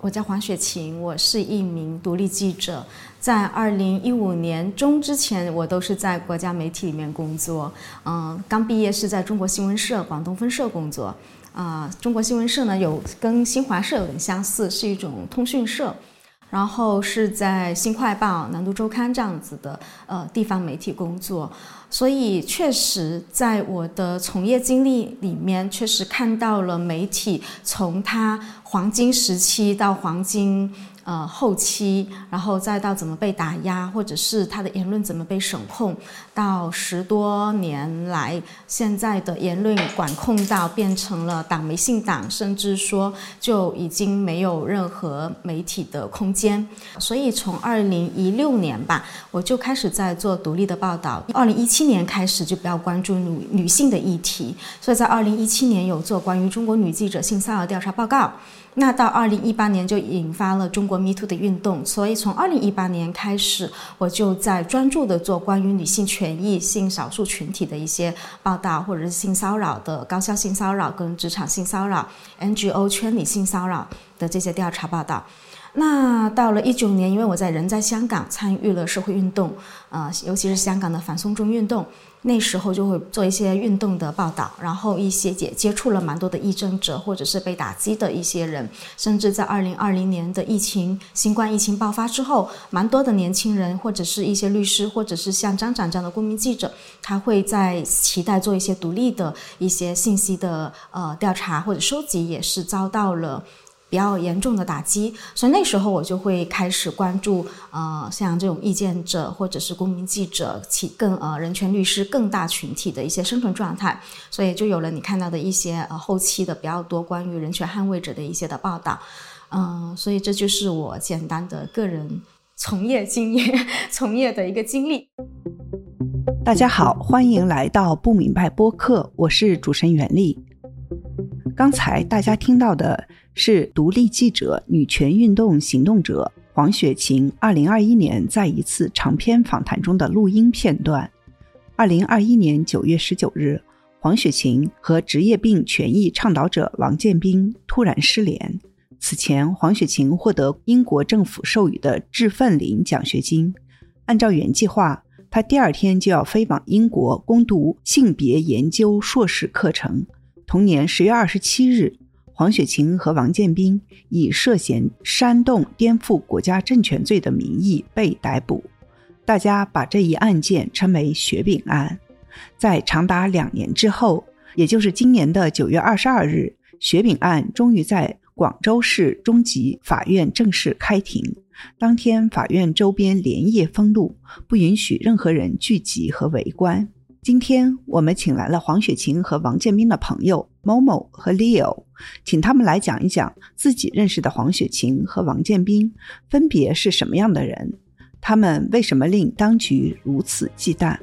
我叫黄雪晴，我是一名独立记者。在2015年中之前，我都是在国家媒体里面工作。刚毕业是在中国新闻社广东分社工作。中国新闻社呢，跟新华社有点相似，是一种通讯社。然后是在新快报、南都周刊这样子的地方媒体工作。所以确实在我的从业经历里面，确实看到了媒体从它黄金时期到黄金后期，然后再到怎么被打压，或者是他的言论怎么被审控，到10多年来现在的言论管控到变成了党媒信党，甚至说就已经没有任何媒体的空间。所以从2016年吧，我就开始在做独立的报道。2017年开始就比较关注女性的议题，所以在2017年有做关于中国女记者性骚扰调查报告。那到2018年就引发了中国 MeToo 的运动，所以从2018年开始，我就在专注的做关于女性权益、性少数群体的一些报道，或者是性骚扰的高校性骚扰跟职场性骚扰、NGO 圈里性骚扰的这些调查报道。那到了19年，因为我人在香港参与了社会运动，尤其是香港的反送中运动，那时候就会做一些运动的报道，然后一些也接触了蛮多的议政者或者是被打击的一些人，甚至在2020年的新冠疫情爆发之后，蛮多的年轻人或者是一些律师，或者是像张展这样的公民记者，他会在期待做一些独立的一些信息的调查或者收集，也是遭到了比较严重的打击。所以那时候我就会开始关注像这种意见者或者是公民记者人权律师更大群体的一些生存状态，所以就有了你看到的一些后期的比较多关于人权捍卫者的一些的报道。所以这就是我简单的个人从业的一个经历。 大家好，欢迎来到不明白播客，我是主持人袁丽。刚才大家听到的是独立记者、女权运动行动者黄雪晴2021年在一次长篇访谈中的录音片段。2021年9月19日，黄雪晴和职业病权益倡导者王建斌突然失联。此前，黄雪晴获得英国政府授予的智奋林奖学金，按照原计划，她第2天就要飞往英国攻读性别研究硕士课程。同年10月27日，黄雪晴和王建斌以涉嫌煽动颠覆国家政权罪的名义被逮捕。大家把这一案件称为雪饼案。在长达2年之后，也就是今年的9月22日，雪饼案终于在广州市中级法院正式开庭。当天法院周边连夜封路，不允许任何人聚集和围观。今天我们请来了黄雪晴和王建斌的朋友 Momo 和 Leo， 请他们来讲一讲自己认识的黄雪晴和王建斌分别是什么样的人，他们为什么令当局如此忌惮。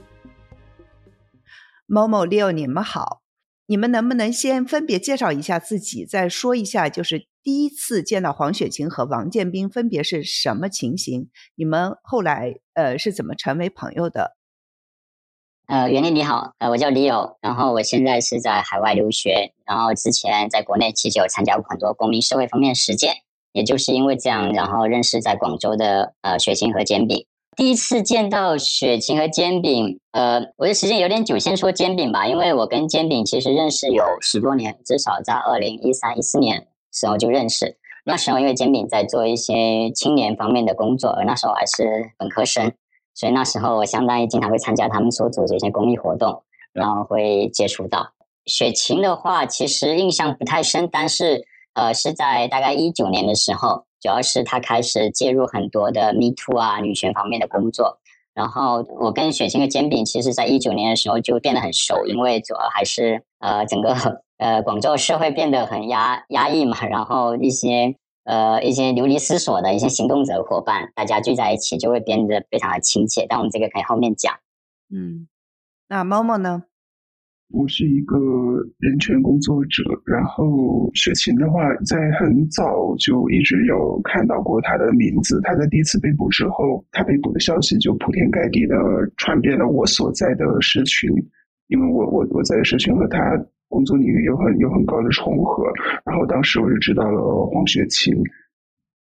Momo Leo 你们好，你们能不能先分别介绍一下自己，再说一下就是第一次见到黄雪晴和王建斌分别是什么情形，你们后来是怎么成为朋友的？ 袁丽你好，我叫李友，然后我现在是在海外留学，然后之前在国内其实有参加过很多公民社会方面实践，也就是因为这样，然后认识在广州的雪晴和煎饼。第一次见到雪晴和煎饼，我的时间有点久，先说煎饼吧，因为我跟煎饼其实认识有10多年，至少在2013、14年时候就认识。那时候因为煎饼在做一些青年方面的工作，而那时候还是本科生。所以那时候我相当于经常会参加他们所组织一些公益活动，然后会接触到。雪晴的话其实印象不太深，但是是在大概19年的时候，主要是他开始介入很多的 MeToo 啊女权方面的工作。然后我跟雪晴和煎饼其实在19年的时候就变得很熟，因为主要还是整个广州社会变得很压抑嘛，然后一些流离失所的一些行动者伙伴，大家聚在一起就会变得非常的亲切，但我们这个可以后面讲。 那猫猫呢？ 我是一个人权工作者，然后雪晴的话在很早就一直有看到过他的名字。他在第一次被捕之后，他被捕的消息就铺天盖地的传遍了我所在的社群，因为我在社群和他工作领域有很高的重合，然后当时我就知道了黄雪晴。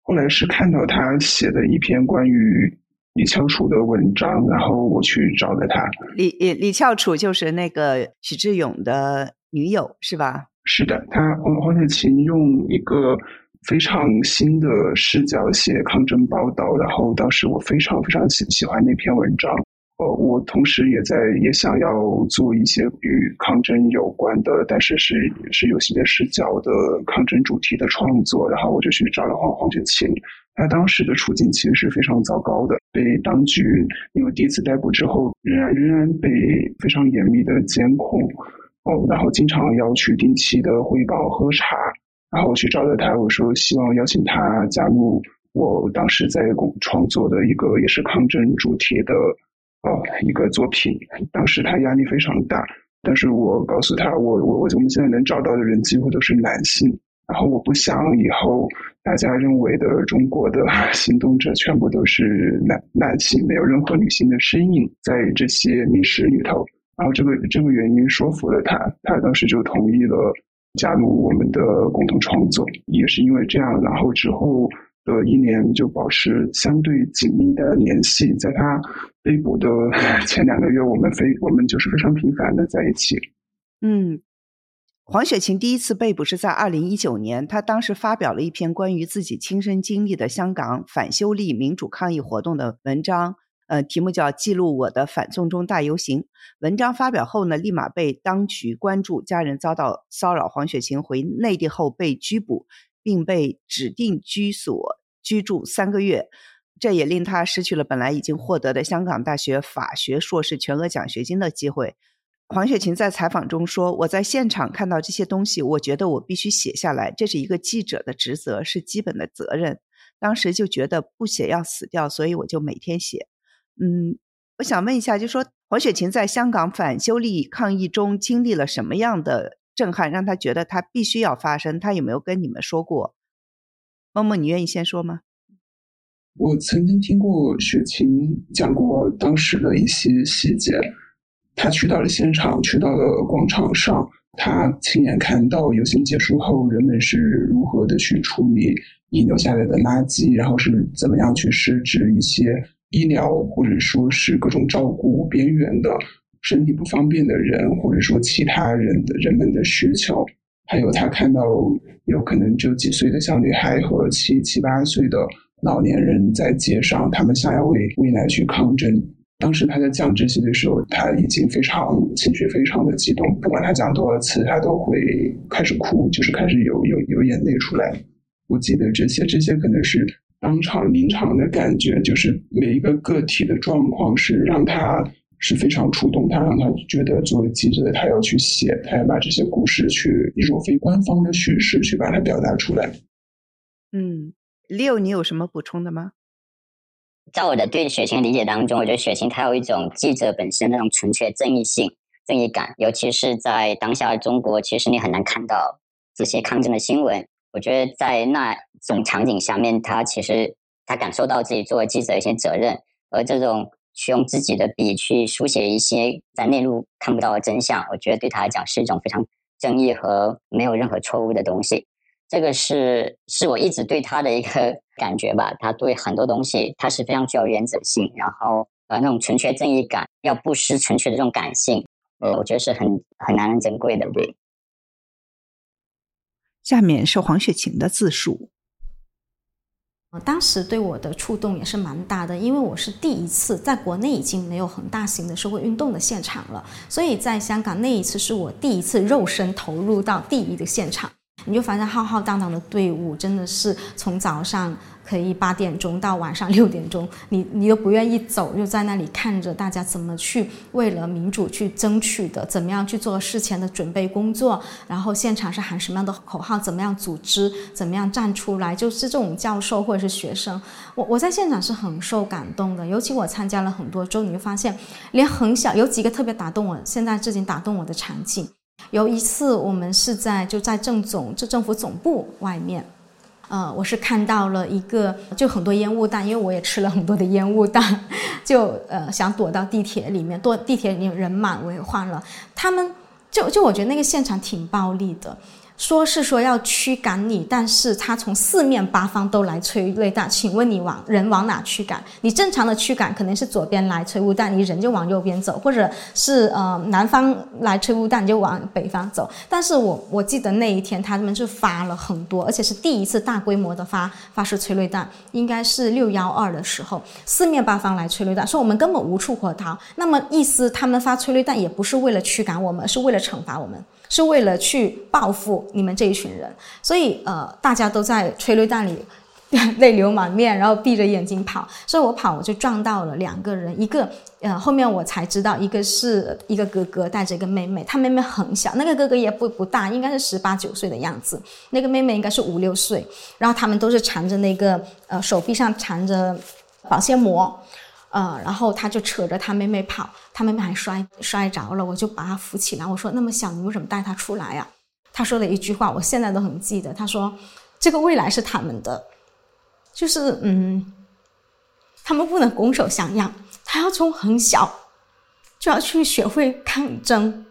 后来是看到他写的一篇关于李翘楚的文章，然后我去找了他。 李翘楚就是那个许志永的女友是吧？ 是的，黄雪琴用一个非常新的视角写抗争报道，然后当时我非常非常喜欢那篇文章。我同时也想要做一些与抗争有关的，但是是有新的视角的抗争主题的创作，然后我就去找了黄雪琴。他当时的处境其实是非常糟糕的，被当局因为第一次逮捕之后，仍然被非常严密的监控，然后经常要去定期的汇报喝茶，然后我去找了他，我说希望邀请他加入我当时在创作的一个也是抗争主题的一个作品。当时他压力非常大，但是我告诉他，我们现在能找到的人几乎都是男性，然后我不想以后大家认为的中国的行动者全部都是男性，没有任何女性的身影在这些历史里头。然后这个原因说服了他，他当时就同意了加入我们的共同创作。也是因为这样，然后之后的1年就保持相对紧密的联系。在他被捕的前2个月，我们就是非常频繁的在一起。 黄雪琴第一次被捕是在2019年，她当时发表了一篇关于自己亲身经历的香港反修例民主抗议活动的文章，题目叫《记录我的反送中大游行》。文章发表后呢，立马被当局关注，家人遭到骚扰。黄雪琴回内地后被拘捕，并被指定居所居住3个月，这也令她失去了本来已经获得的香港大学法学硕士全额奖学金的机会。黄雪琴在采访中说，我在现场看到这些东西，我觉得我必须写下来，这是一个记者的职责，是基本的责任。当时就觉得不写要死掉，所以我就每天写。我想问一下，就说黄雪琴在香港反修例抗议中经历了什么样的震撼，让她觉得她必须要发声？她有没有跟你们说过？默默，你愿意先说吗？ 我曾经听过雪琴讲过当时的一些细节。他去到了现场，去到了广场上，他亲眼看到游行结束后人们是如何的去处理遗留下来的垃圾，然后是怎么样去设置一些医疗或者说是各种照顾边缘的身体不方便的人，或者说其他人们的需求。还有他看到有可能就几岁的小女孩和7、8岁的老年人在街上，他们想要为未来去抗争。当时他在讲这些的时候，他已经情绪非常的激动，不管他讲多少次，他都会开始哭，就是开始有眼泪出来。我记得这些可能是当场临场的感觉，就是每一个个体的状况是让他是非常触动他，让他觉得作为记者他要去写，他要把这些故事去一种非官方的叙事去把它表达出来。 Leo， 你有什么补充的吗？ 在我的对雪琴的理解当中，我觉得雪琴她有一种记者本身那种纯粹正义感，尤其是在当下的中国，其实你很难看到这些抗争的新闻。我觉得在那种场景下面，他感受到自己作为记者的一些责任，而这种去用自己的笔去书写一些在内陆看不到的真相，我觉得对他来讲是一种非常正义和没有任何错误的东西。这个是我一直对他的一个感觉吧，他对很多东西他是非常具有原则性，然后那种纯粹正义感要不失纯粹的这种感性，我觉得是很难能珍贵的。对， 下面是黄雪琴的自述。 当时对我的触动也是蛮大的，因为我是第一次在国内已经没有很大型的社会运动的现场了，所以在香港那一次是我第一次肉身投入到第一个现场。你就发现浩浩荡荡的队伍，真的是从早上可以8点钟到晚上6点钟，你都不愿意走，就在那里看着大家怎么去为了民主去争取的，怎么样去做事前的准备工作，然后现场是喊什么样的口号，怎么样组织，怎么样站出来，就是这种教授或者是学生，我在现场是很受感动的。尤其我参加了很多周，你会发现连很小有几个特别打动我，现在至今打动我的场景。有一次我们是在政府总部外面，我是看到了一个就很多烟雾弹，因为我也吃了很多的烟雾弹，就想躲到地铁里面，地铁里面人满为患了。他们就我觉得那个现场挺暴力的， 说是说要驱赶你，但是他从四面八方都来催泪弹，请问你人往哪驱赶？你正常的驱赶肯定是左边来催雾弹，你人就往右边走，或者是南方来催雾弹，你就往北方走。但是我记得那一天他们就发了很多，而且是第一次大规模的发射催泪弹，应该是612的时候，四面八方来催泪弹，说我们根本无处可逃。那么意思他们发催泪弹也不是为了驱赶我们，是为了惩罚我们，是为了去报复你们这一群人。所以大家都在催泪弹里泪流满面，然后闭着眼睛跑。所以我就撞到了2个人，一个后面我才知道，一个是一个哥哥带着一个妹妹，他妹妹很小，那个哥哥也不大，应该是18、19岁的样子，那个妹妹应该是5、6岁。然后他们都是缠着那个手臂上缠着保鲜膜，然后他就扯着他妹妹跑，他妹妹还摔着了，我就把他扶起来，我说那么小你为什么带他出来啊？他说了一句话我现在都很记得，他说这个未来是他们的，就是他们不能拱手相让，他要从很小就要去学会抗争。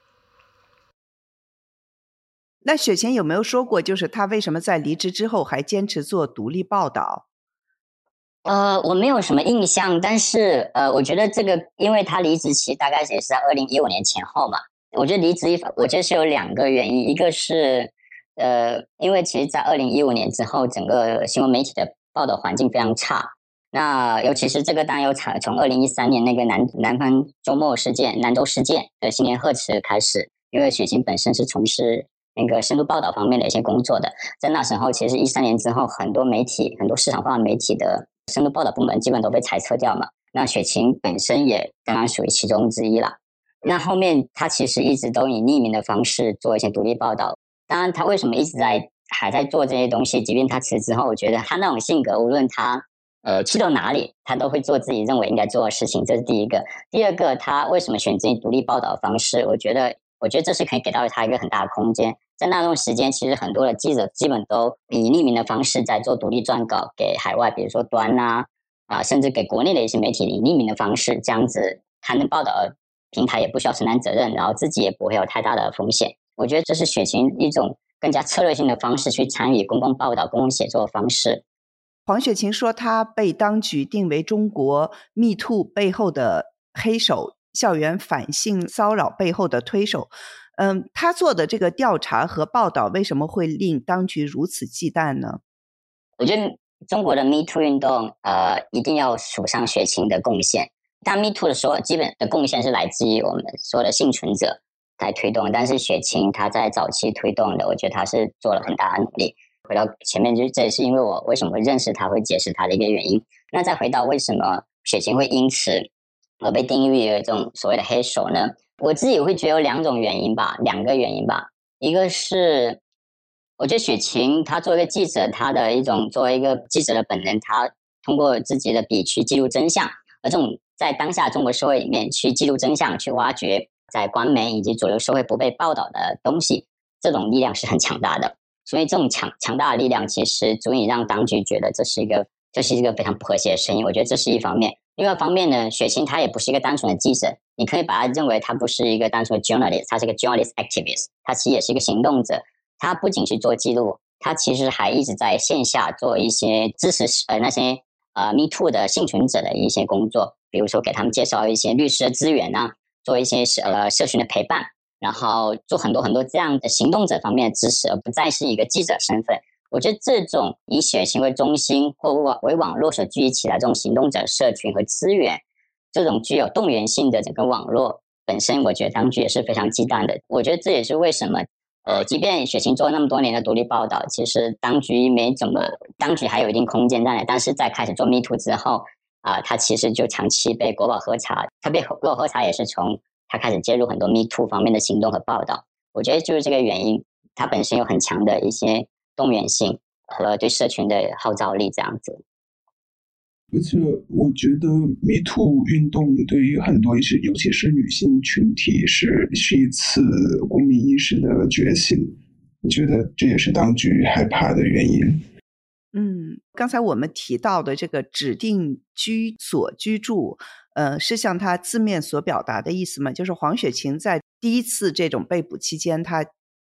那雪晴有没有说过，就是他为什么在离职之后还坚持做独立报道？ 我没有什么印象，但是我觉得这个，因为他离职期大概也是在2015年前后嘛。我觉得离职我觉得是有2个原因，一个是因为其实在2015年之后，整个新闻媒体的报道环境非常差。那尤其是这个当然有从2013年那个南方周末事件、兰州事件的新年贺词开始，因为雪晴本身是从事那个深度报道方面的一些工作的，在那时候其实13年之后，很多市场化媒体的深度报道部门基本都被裁撤掉嘛。那雪晴本身也当然属于其中之一啦。那后面他其实一直都以匿名的方式做一些独立报道。当然他为什么一直还在做这些东西，即便他辞职后，我觉得他那种性格，无论他去到哪里，他都会做自己认为应该做的事情，这是第一个。第二个，他为什么选择独立报道的方式，我觉得这是可以给到他一个很大的空间。在那段时间，其实很多的记者基本都以匿名的方式在做独立撰稿给海外，比如说端甚至给国内的一些媒体以匿名的方式，这样子刊登报道的平台也不需要承担责任，然后自己也不会有太大的风险。我觉得这是雪晴一种更加策略性的方式去参与公共报道、公共写作的方式。 黄雪晴说，她被当局定为中国 MeToo 背后的黑手，校园反性骚扰背后的推手。他做的这个调查和报道为什么会令当局如此忌惮呢？ 我觉得中国的 MeToo 运动一定要数上雪晴的贡献。但 MeToo 的时候，基本的贡献是来自于我们所有的幸存者来推动，但是雪晴她在早期推动的，我觉得她是做了很大的努力。回到前面，这也是因为我为什么会认识她，会解释她的一个原因。那再回到为什么雪晴会因此而被定义为这种所谓的黑手呢？我自己会觉得有2个原因吧。一个是我觉得雪晴她作为一个记者，她的作为一个记者的本能，她通过自己的笔去记录真相，而这种在当下中国社会里面去记录真相，去挖掘在官媒以及主流社会不被报道的东西，这种力量是很强大的。所以这种强大的力量其实足以让当局觉得这是一个非常不和谐的声音。我觉得这是一方面。另外一方面呢，雪晴她也不是一个单纯的记者，你可以把她认为她不是一个单纯的 journalist， 她是一个 journalist activist， 她其实也是一个行动者。她不仅去做记录，她其实还一直在线下做一些支持那些MeToo 的幸存者的一些工作，比如说给他们介绍一些律师的资源做一些社群的陪伴，然后做很多很多这样的行动者方面的支持，而不再是一个记者身份。我觉得这种以雪晴为中心或为网络所聚集起来这种行动者社群和资源，这种具有动员性的整个网络本身，我觉得当局也是非常忌惮的。我觉得这也是为什么即便雪晴做了那么多年的独立报道，其实当局还有一定空间在，但是在开始做 MeToo 之后他其实就长期被国宝喝茶，他被国宝喝茶也是从他开始介入很多 MeToo 方面的行动和报道。我觉得就是这个原因，他本身有很强的一些动员性和对社群的号召力这样子。 而且我觉得 MeToo 运动对于很多尤其是女性群体是一次公民意识的觉醒，我觉得这也是当局害怕的原因。 刚才我们提到的这个指定居所居住是像他字面所表达的意思吗？就是黄雪晴在第一次这种被捕期间，他就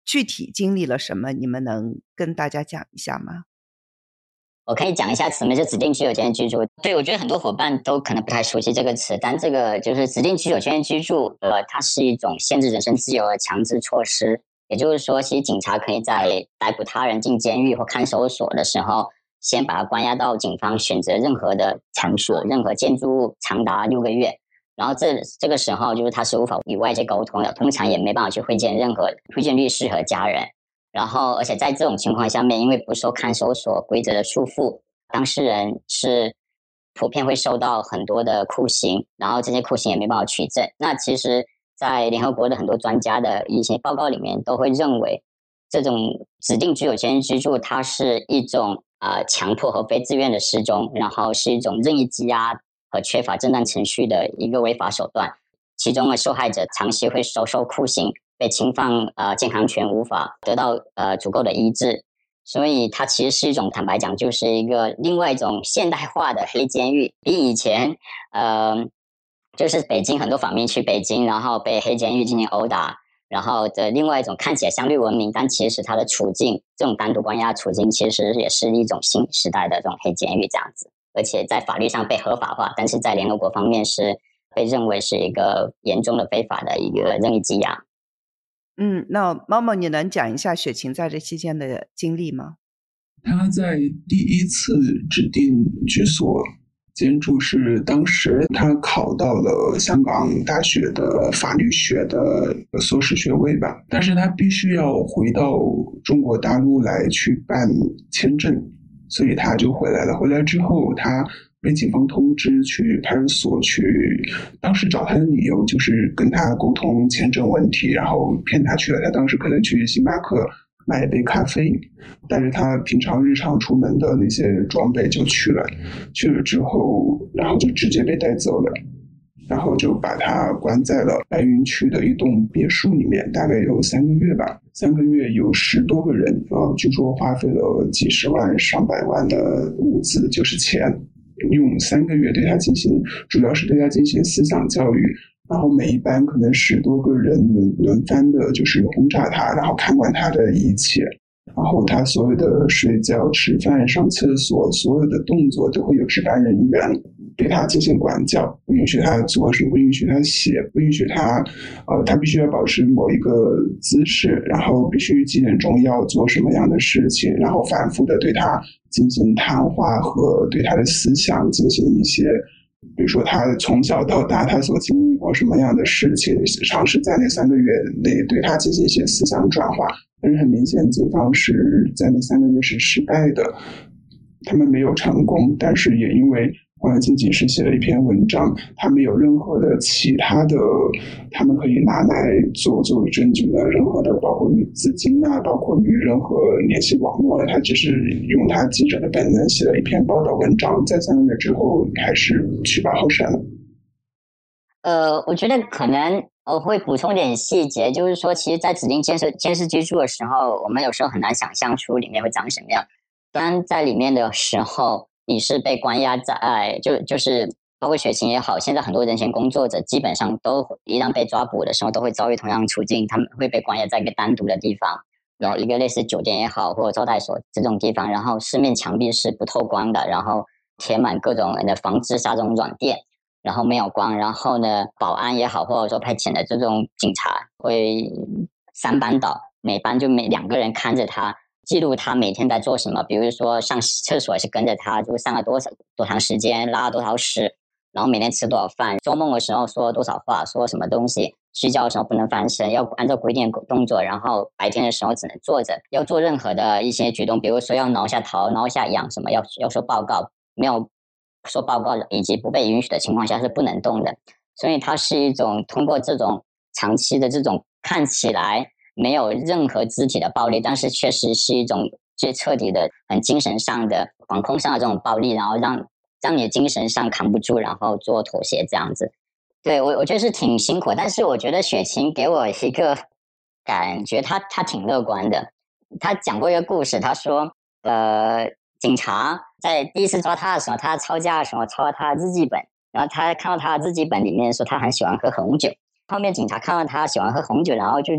具体经历了什么？你们能跟大家讲一下吗？ 我可以讲一下什么是指定居有权居住。对，我觉得很多伙伴都可能不太熟悉这个词，但这个就是指定居有权居住，它是一种限制人身自由的强制措施。也就是说，其实警察可以在逮捕他人进监狱或看守所的时候，先把他关押到警方选择任何的场所、任何建筑物，长达6个月。然后这个时候，就是他是无法与外界沟通的，通常也没办法去会见律师和家人。然后，而且在这种情况下面，因为不受看守所规则的束缚，当事人是普遍会受到很多的酷刑，然后这些酷刑也没办法取证。那其实，在联合国的很多专家的一些报告里面，都会认为这种指定居有权居住，它是一种强迫和非自愿的失踪，然后是一种任意羁押和缺乏正当程序的一个违法手段。其中的受害者长期会受酷刑，被侵犯健康权，无法得到足够的医治，所以它其实是一种，坦白讲，就是一个另外一种现代化的黑监狱，比以前就是北京很多访民去北京，然后被黑监狱进行殴打，然后的另外一种看起来相对文明，但其实它的处境，这种单独关押处境，其实也是一种新时代的这种黑监狱这样子，而且在法律上被合法化，但是在联合国方面是被认为是一个严重的非法的一个任意羁押。 那猫猫你能讲一下雪晴在这期间的经历吗？ 他在第一次指定居所监住是当时他考到了香港大学的法律学的硕士学位吧，但是他必须要回到中国大陆来去办签证，所以他就回来了。回来之后他被警方通知去派出所去，当时找他的理由就是跟他沟通签证问题，然后骗他去了。他当时可能去星巴克买一杯咖啡，带着他平常日常出门的那些装备就去了。去了之后，然后就直接被带走了，然后就把他关在了白云区的一栋别墅里面，大概有3个月吧。3个月有10多个人，据说花费了几十万、上百万的物资，就是钱。用3个月对他进行，主要是对他进行思想教育，然后每一班可能10多个人轮番的，就是轰炸他，然后看管他的一切，然后他所有的睡觉、吃饭、上厕所，所有的动作都会有值班人员对他进行管教，不允许他做事，不允许他写，不允许他他必须要保持某一个姿势，然后必须几点钟要做什么样的事情，然后反复的对他进行谈话和对他的思想进行一些，比如说他从小到大他所经历过什么样的事情，尝试在那3个月内对他进行一些思想转化。但是很明显警方是在那3个月是失败的，他们没有成功，但是也因为黄经济是写了一篇文章，他没有任何的其他的他们可以拿来作为证据的任何的，包括与资金啊，包括与任何联系网络，他只是用他记者的本能写了一篇报道文章，在3个月之后还是去罢后审了。 我觉得可能我会补充点细节，就是说其实在指定监视居住的时候，我们有时候很难想象出里面会长什么样。当在里面的时候，你是被关押在就是包括雪晴也好，现在很多人权工作者基本上都一旦被抓捕的时候都会遭遇同样处境，他们会被关押在一个单独的地方，然后一个类似酒店也好或者招待所这种地方，然后四面墙壁是不透光的，然后贴满各种的防治杀虫软垫，然后没有光，然后呢保安也好或者说派遣的这种警察会3班倒，每班就2个人看着他，记录他每天在做什么，比如说上厕所是跟着他，就上了多长时间，拉了多少屎，然后每天吃多少饭，做梦的时候说多少话，说什么东西，睡觉的时候不能翻身，要按照规定的动作，然后白天的时候只能坐着，要做任何的一些举动，比如说要挠一下头，挠一下痒什么，要说报告，没有说报告以及不被允许的情况下是不能动的。所以它是一种通过这种长期的这种看起来没有任何肢体的暴力，但是确实是一种最彻底的很精神上的管控上的这种暴力，然后让你精神上扛不住，然后做妥协这样子。对，我觉得是挺辛苦，但是我觉得雪晴给我一个感觉，他挺乐观的。他讲过一个故事，他说警察在第一次抓他的时候，他抄家的时候抄了他的日记本，然后他看到他的日记本里面说他很喜欢喝红酒，后面警察看到他喜欢喝红酒，然后就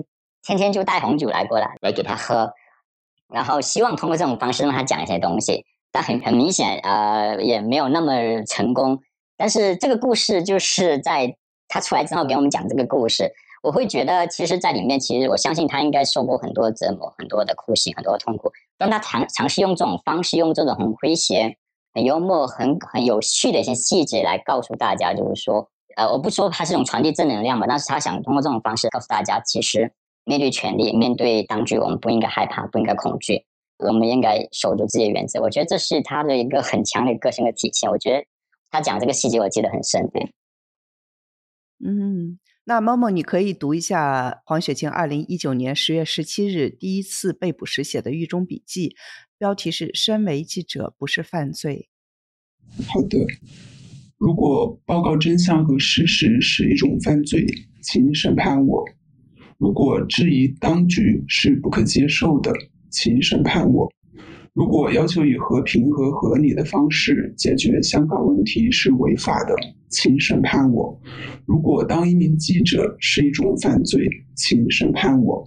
天天就带红酒来给他喝，然后希望通过这种方式让他讲一些东西，但很明显也没有那么成功。但是这个故事就是在他出来之后给我们讲这个故事，我会觉得其实在里面，其实我相信他应该受过很多折磨，很多的酷刑，很多的痛苦，但他尝试用这种方式，用这种很诙谐、很幽默、很有趣的一些细节来告诉大家，就是说我不说他是一种传递正能量吧，但是他想通过这种方式告诉大家，其实面对权力，面对当局，我们不应该害怕，不应该恐惧，我们应该守住自己的原则。我觉得这是他的一个很强的个性的体现。我觉得他讲这个细节我记得很深。 那猫猫，你可以读一下黄雪晴2019年10月17日第一次被捕时写的狱中笔记，标题是"身为记者不是犯罪"。 好的，如果报告真相和事实是一种犯罪，请审判我；如果质疑当局是不可接受的，请审判我；如果要求以和平和合理的方式解决香港问题是违法的，请审判我；如果当一名记者是一种犯罪，请审判我。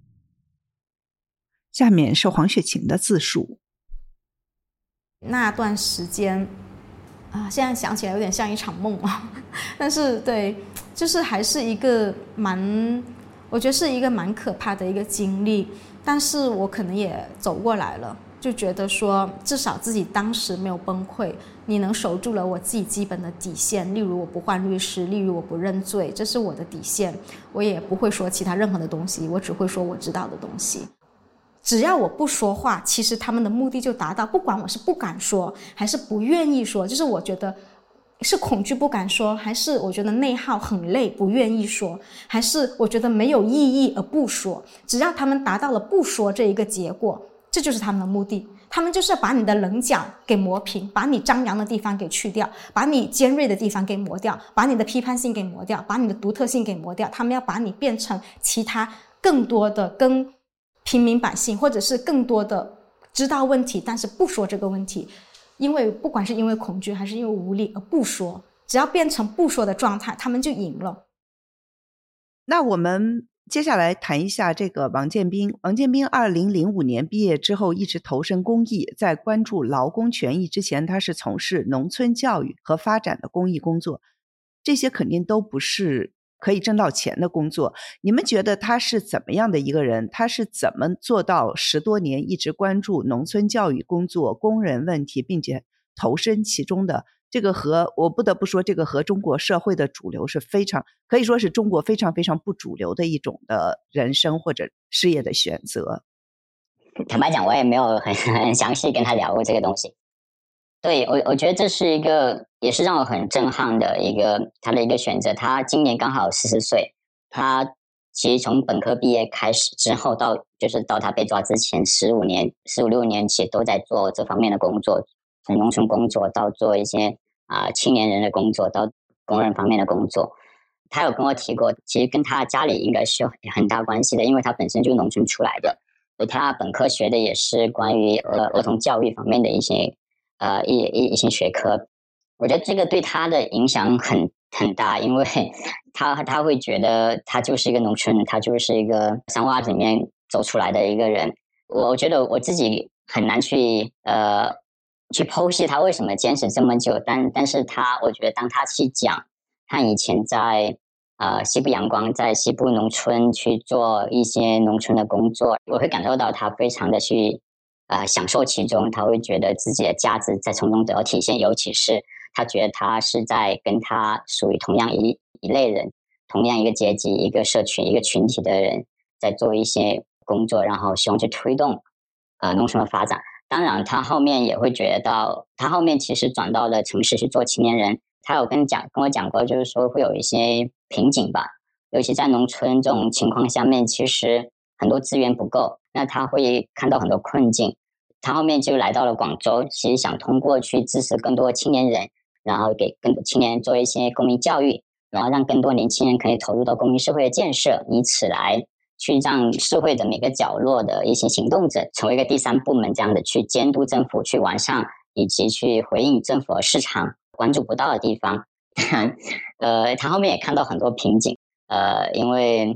下面是黄雪晴的自述。 那段时间现在想起来有点像一场梦但是对，就是还是一个我觉得是一个蛮可怕的一个经历，但是我可能也走过来了，就觉得说至少自己当时没有崩溃，你能守住了我自己基本的底线，例如我不换律师，例如我不认罪，这是我的底线，我也不会说其他任何的东西，我只会说我知道的东西。只要我不说话，其实他们的目的就达到，不管我是不敢说还是不愿意说，就是我觉得是恐惧不敢说，还是我觉得内耗很累不愿意说，还是我觉得没有意义而不说，只要他们达到了不说这一个结果，这就是他们的目的。他们就是要把你的棱角给磨平，把你张扬的地方给去掉，把你尖锐的地方给磨掉，把你的批判性给磨掉，把你的独特性给磨掉，他们要把你变成其他更多的跟平民百姓，或者是更多的知道问题但是不说这个问题，因为不管是因为恐惧还是因为无力而不说，只要变成不说的状态，他们就赢了。 那我们接下来谈一下这个王建斌。王建斌2005年毕业之后一直投身公益，在关注劳工权益之前，他是从事农村教育和发展的公益工作，这些肯定都不是可以挣到钱的工作。你们觉得他是怎么样的一个人？他是怎么做到10多年一直关注农村教育工作、工人问题，并且投身其中的？这个我不得不说，这个和中国社会的主流是非常，可以说是中国非常非常不主流的一种的人生或者事业的选择。 坦白讲，我也没有很详细跟他聊过这个东西。对，我觉得这是一个也是让我很震撼的他的一个选择。他今年刚好40岁，他其实从本科毕业开始之后到他被抓之前15六年其实都在做这方面的工作，从农村工作到做一些青年人的工作，到工人方面的工作。他有跟我提过，其实跟他家里应该是有很大关系的，因为他本身就是农村出来的，他本科学的也是关于儿童教育方面的一些学科。我觉得这个对他的影响很大，因为他会觉得他就是一个农村人，他就是一个山洼子里面走出来的一个人。我觉得我自己很难去剖析他为什么坚持这么久，但是我觉得当他去讲他以前在西部阳光，在西部农村去做一些农村的工作，我会感受到他非常的去享受其中，他会觉得自己的价值在从中得到体现，尤其是他觉得他是在跟他属于同样一类人，同样一个阶级、一个社群、一个群体的人在做一些工作，然后希望去推动农村的发展。当然他后面也会觉得到，他后面其实转到了城市去做青年人，他有跟我讲过，就是说会有一些瓶颈吧，尤其在农村这种情况下面，其实很多资源不够，那他会看到很多困境。他后面就来到了广州，其实想通过去支持更多青年人，然后给更多青年人做一些公民教育，然后让更多年轻人可以投入到公民社会的建设，以此来去让社会的每个角落的一些行动者成为一个第三部门，这样的去监督政府，去完善以及去回应政府和市场关注不到的地方。他后面也看到很多瓶颈，因为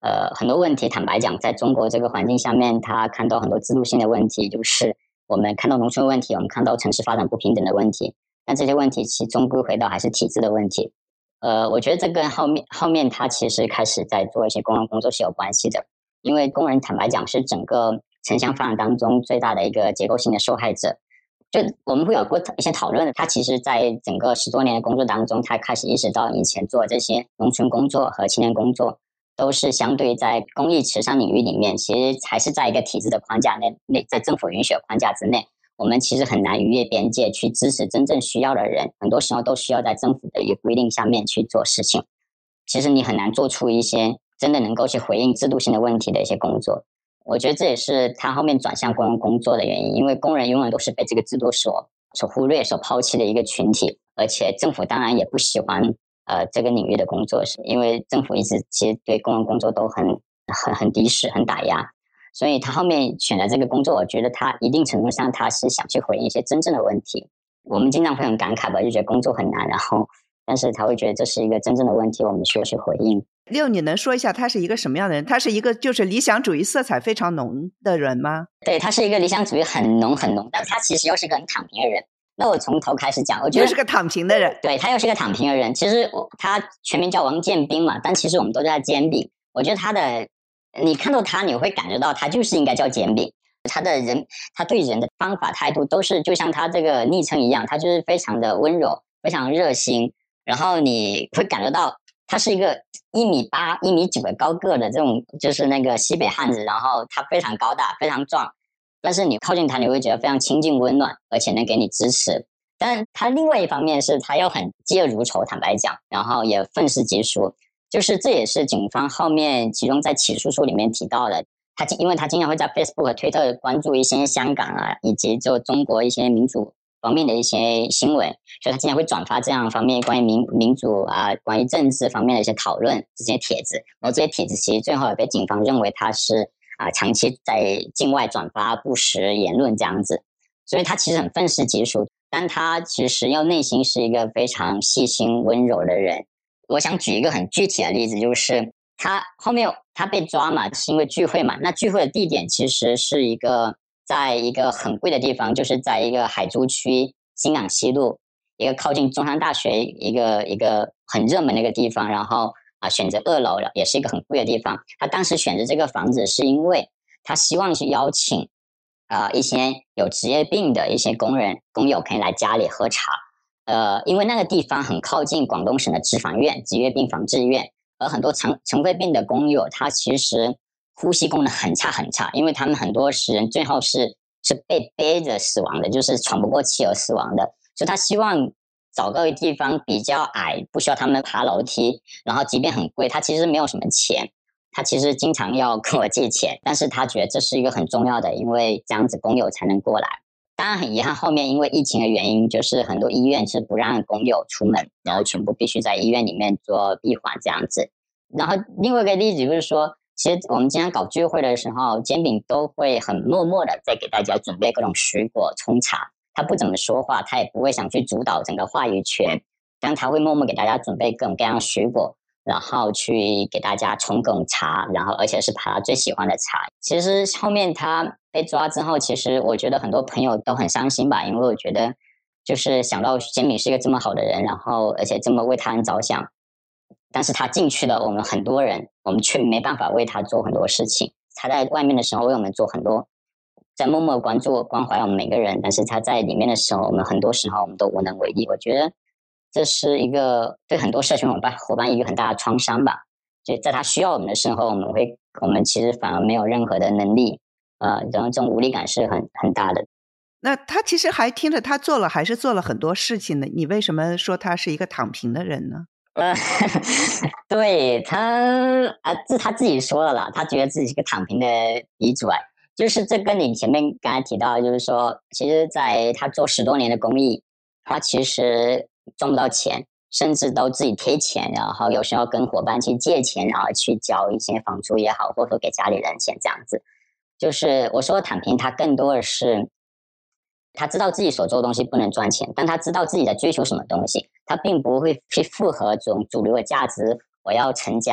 很多问题，坦白讲，在中国这个环境下面，他看到很多制度性的问题，就是我们看到农村问题，我们看到城市发展不平等的问题，但这些问题其实终归回到还是体制的问题。我觉得这跟后面他其实开始在做一些公共工作是有关系的，因为工人坦白讲是整个城乡发展当中最大的一个结构性的受害者。就我们会有过一些讨论，他其实在整个10多年的工作当中，他开始意识到以前做这些农村工作和青年工作都是相对在公益慈善领域里面，其实还是在一个体制的框架内，在政府允许的框架之内，我们其实很难逾越边界去支持真正需要的人，很多时候都需要在政府的一个规定下面去做事情。其实你很难做出一些真的能够去回应制度性的问题的一些工作。我觉得这也是他后面转向公共工作的原因，因为工人永远都是被这个制度所忽略、所抛弃的一个群体，而且政府当然也不喜欢这个领域的工作，因为政府一直其实对公共工作都很敌视、很打压，所以他后面选择这个工作，我觉得他一定程度上他是想去回应一些真正的问题。我们经常会很感慨吧，就觉得工作很难，然后但是他会觉得这是一个真正的问题，我们需要去回应。 六，你能说一下他是一个什么样的人？他是一个就是理想主义色彩非常浓的人吗？ 对，他是一个理想主义很浓，但他其实又是个很躺平的人。那我从头开始讲，我觉得又是个躺平的人。 对，他又是个躺平的人。其实他全名叫王建斌嘛，但其实我们都叫他煎饼。我觉得你看到他，你会感觉到他就是应该叫煎饼。他对人的方法态度都是就像他这个昵称一样，他就是非常的温柔，非常热心。然后你会感觉到他是一个1.8米、1.9米的高个的这种，就是那个西北汉子。然后他非常高大，非常壮，但是你靠近他，你会觉得非常亲近、温暖，而且能给你支持。但他另外一方面是他又很嫉恶如仇，坦白讲，然后也愤世嫉俗。就是这也是警方后面其中在起诉书里面提到的。因为他经常会在 Facebook 和 Twitter 关注一些香港啊，以及就中国一些民主方面的一些新闻，所以他经常会转发这样方面关于民主啊、关于政治方面的一些讨论这些帖子。然后这些帖子其实最后也被警方认为他是长期在境外转发不实言论这样子，所以他其实很愤世嫉俗，但他其实又内心是一个非常细心温柔的人。我想举一个很具体的例子，就是他后面他被抓嘛，是因为聚会嘛。那聚会的地点其实是在一个很贵的地方，就是在一个海珠区新港西路一个靠近中山大学一个很热门的一个地方。然后选择2楼了，也是一个很贵的地方。他当时选择这个房子是因为他希望去邀请一些有职业病的一些工友可以来家里喝茶。因为那个地方很靠近广东省的职防院职业病防治院，而很多尘肺病的工友他其实呼吸功能很差，因为他们很多人最后是被背着死亡的，就是喘不过气而死亡的。所以他希望找个地方比较矮，不需要他们爬楼梯，然后即便很贵，他其实没有什么钱，他其实经常要跟我借钱，但是他觉得这是一个很重要的，因为这样子工友才能过来。当然很遗憾，后面因为疫情的原因，就是很多医院是不让工友出门，然后全部必须在医院里面做闭环这样子。然后另外一个例子就是说，其实我们经常搞聚会的时候，煎饼都会很默默的在给大家准备各种水果冲茶。他不怎么说话，他也不会想去主导整个话语权，但他会默默给大家准备各种各样的水果，然后去给大家冲各种茶，然后而且是他最喜欢的茶。其实后面他被抓之后，其实我觉得很多朋友都很伤心吧，因为我觉得就是想到煎饼是一个这么好的人，然后而且这么为他人着想，但是他进去了，我们很多人我们却没办法为他做很多事情。他在外面的时候为我们做很多，在默默关注关怀我们每个人，但是他在里面的时候，我们很多时候我们都无能为力。我觉得这是一个对很多社群伙伴一个很大的创伤吧。就在他需要我们的时候，我们其实反而没有任何的能力，然后这种无力感是很大的。 那他其实还听着他还是做了很多事情的，你为什么说他是一个躺平的人呢？ 对这他自己说了啦，他觉得自己是个躺平的鼻祖。就是这跟你前面刚才提到，就是说其实在他做10多年的公益，他其实赚不到钱，甚至都自己贴钱，然后有时候跟伙伴去借钱，然后去交一些房租也好，或者说给家里人钱这样子。就是我说躺平，他更多的是他知道自己所做的东西不能赚钱，但他知道自己在追求什么东西，他并不会去符合这种主流的价值。我要成家，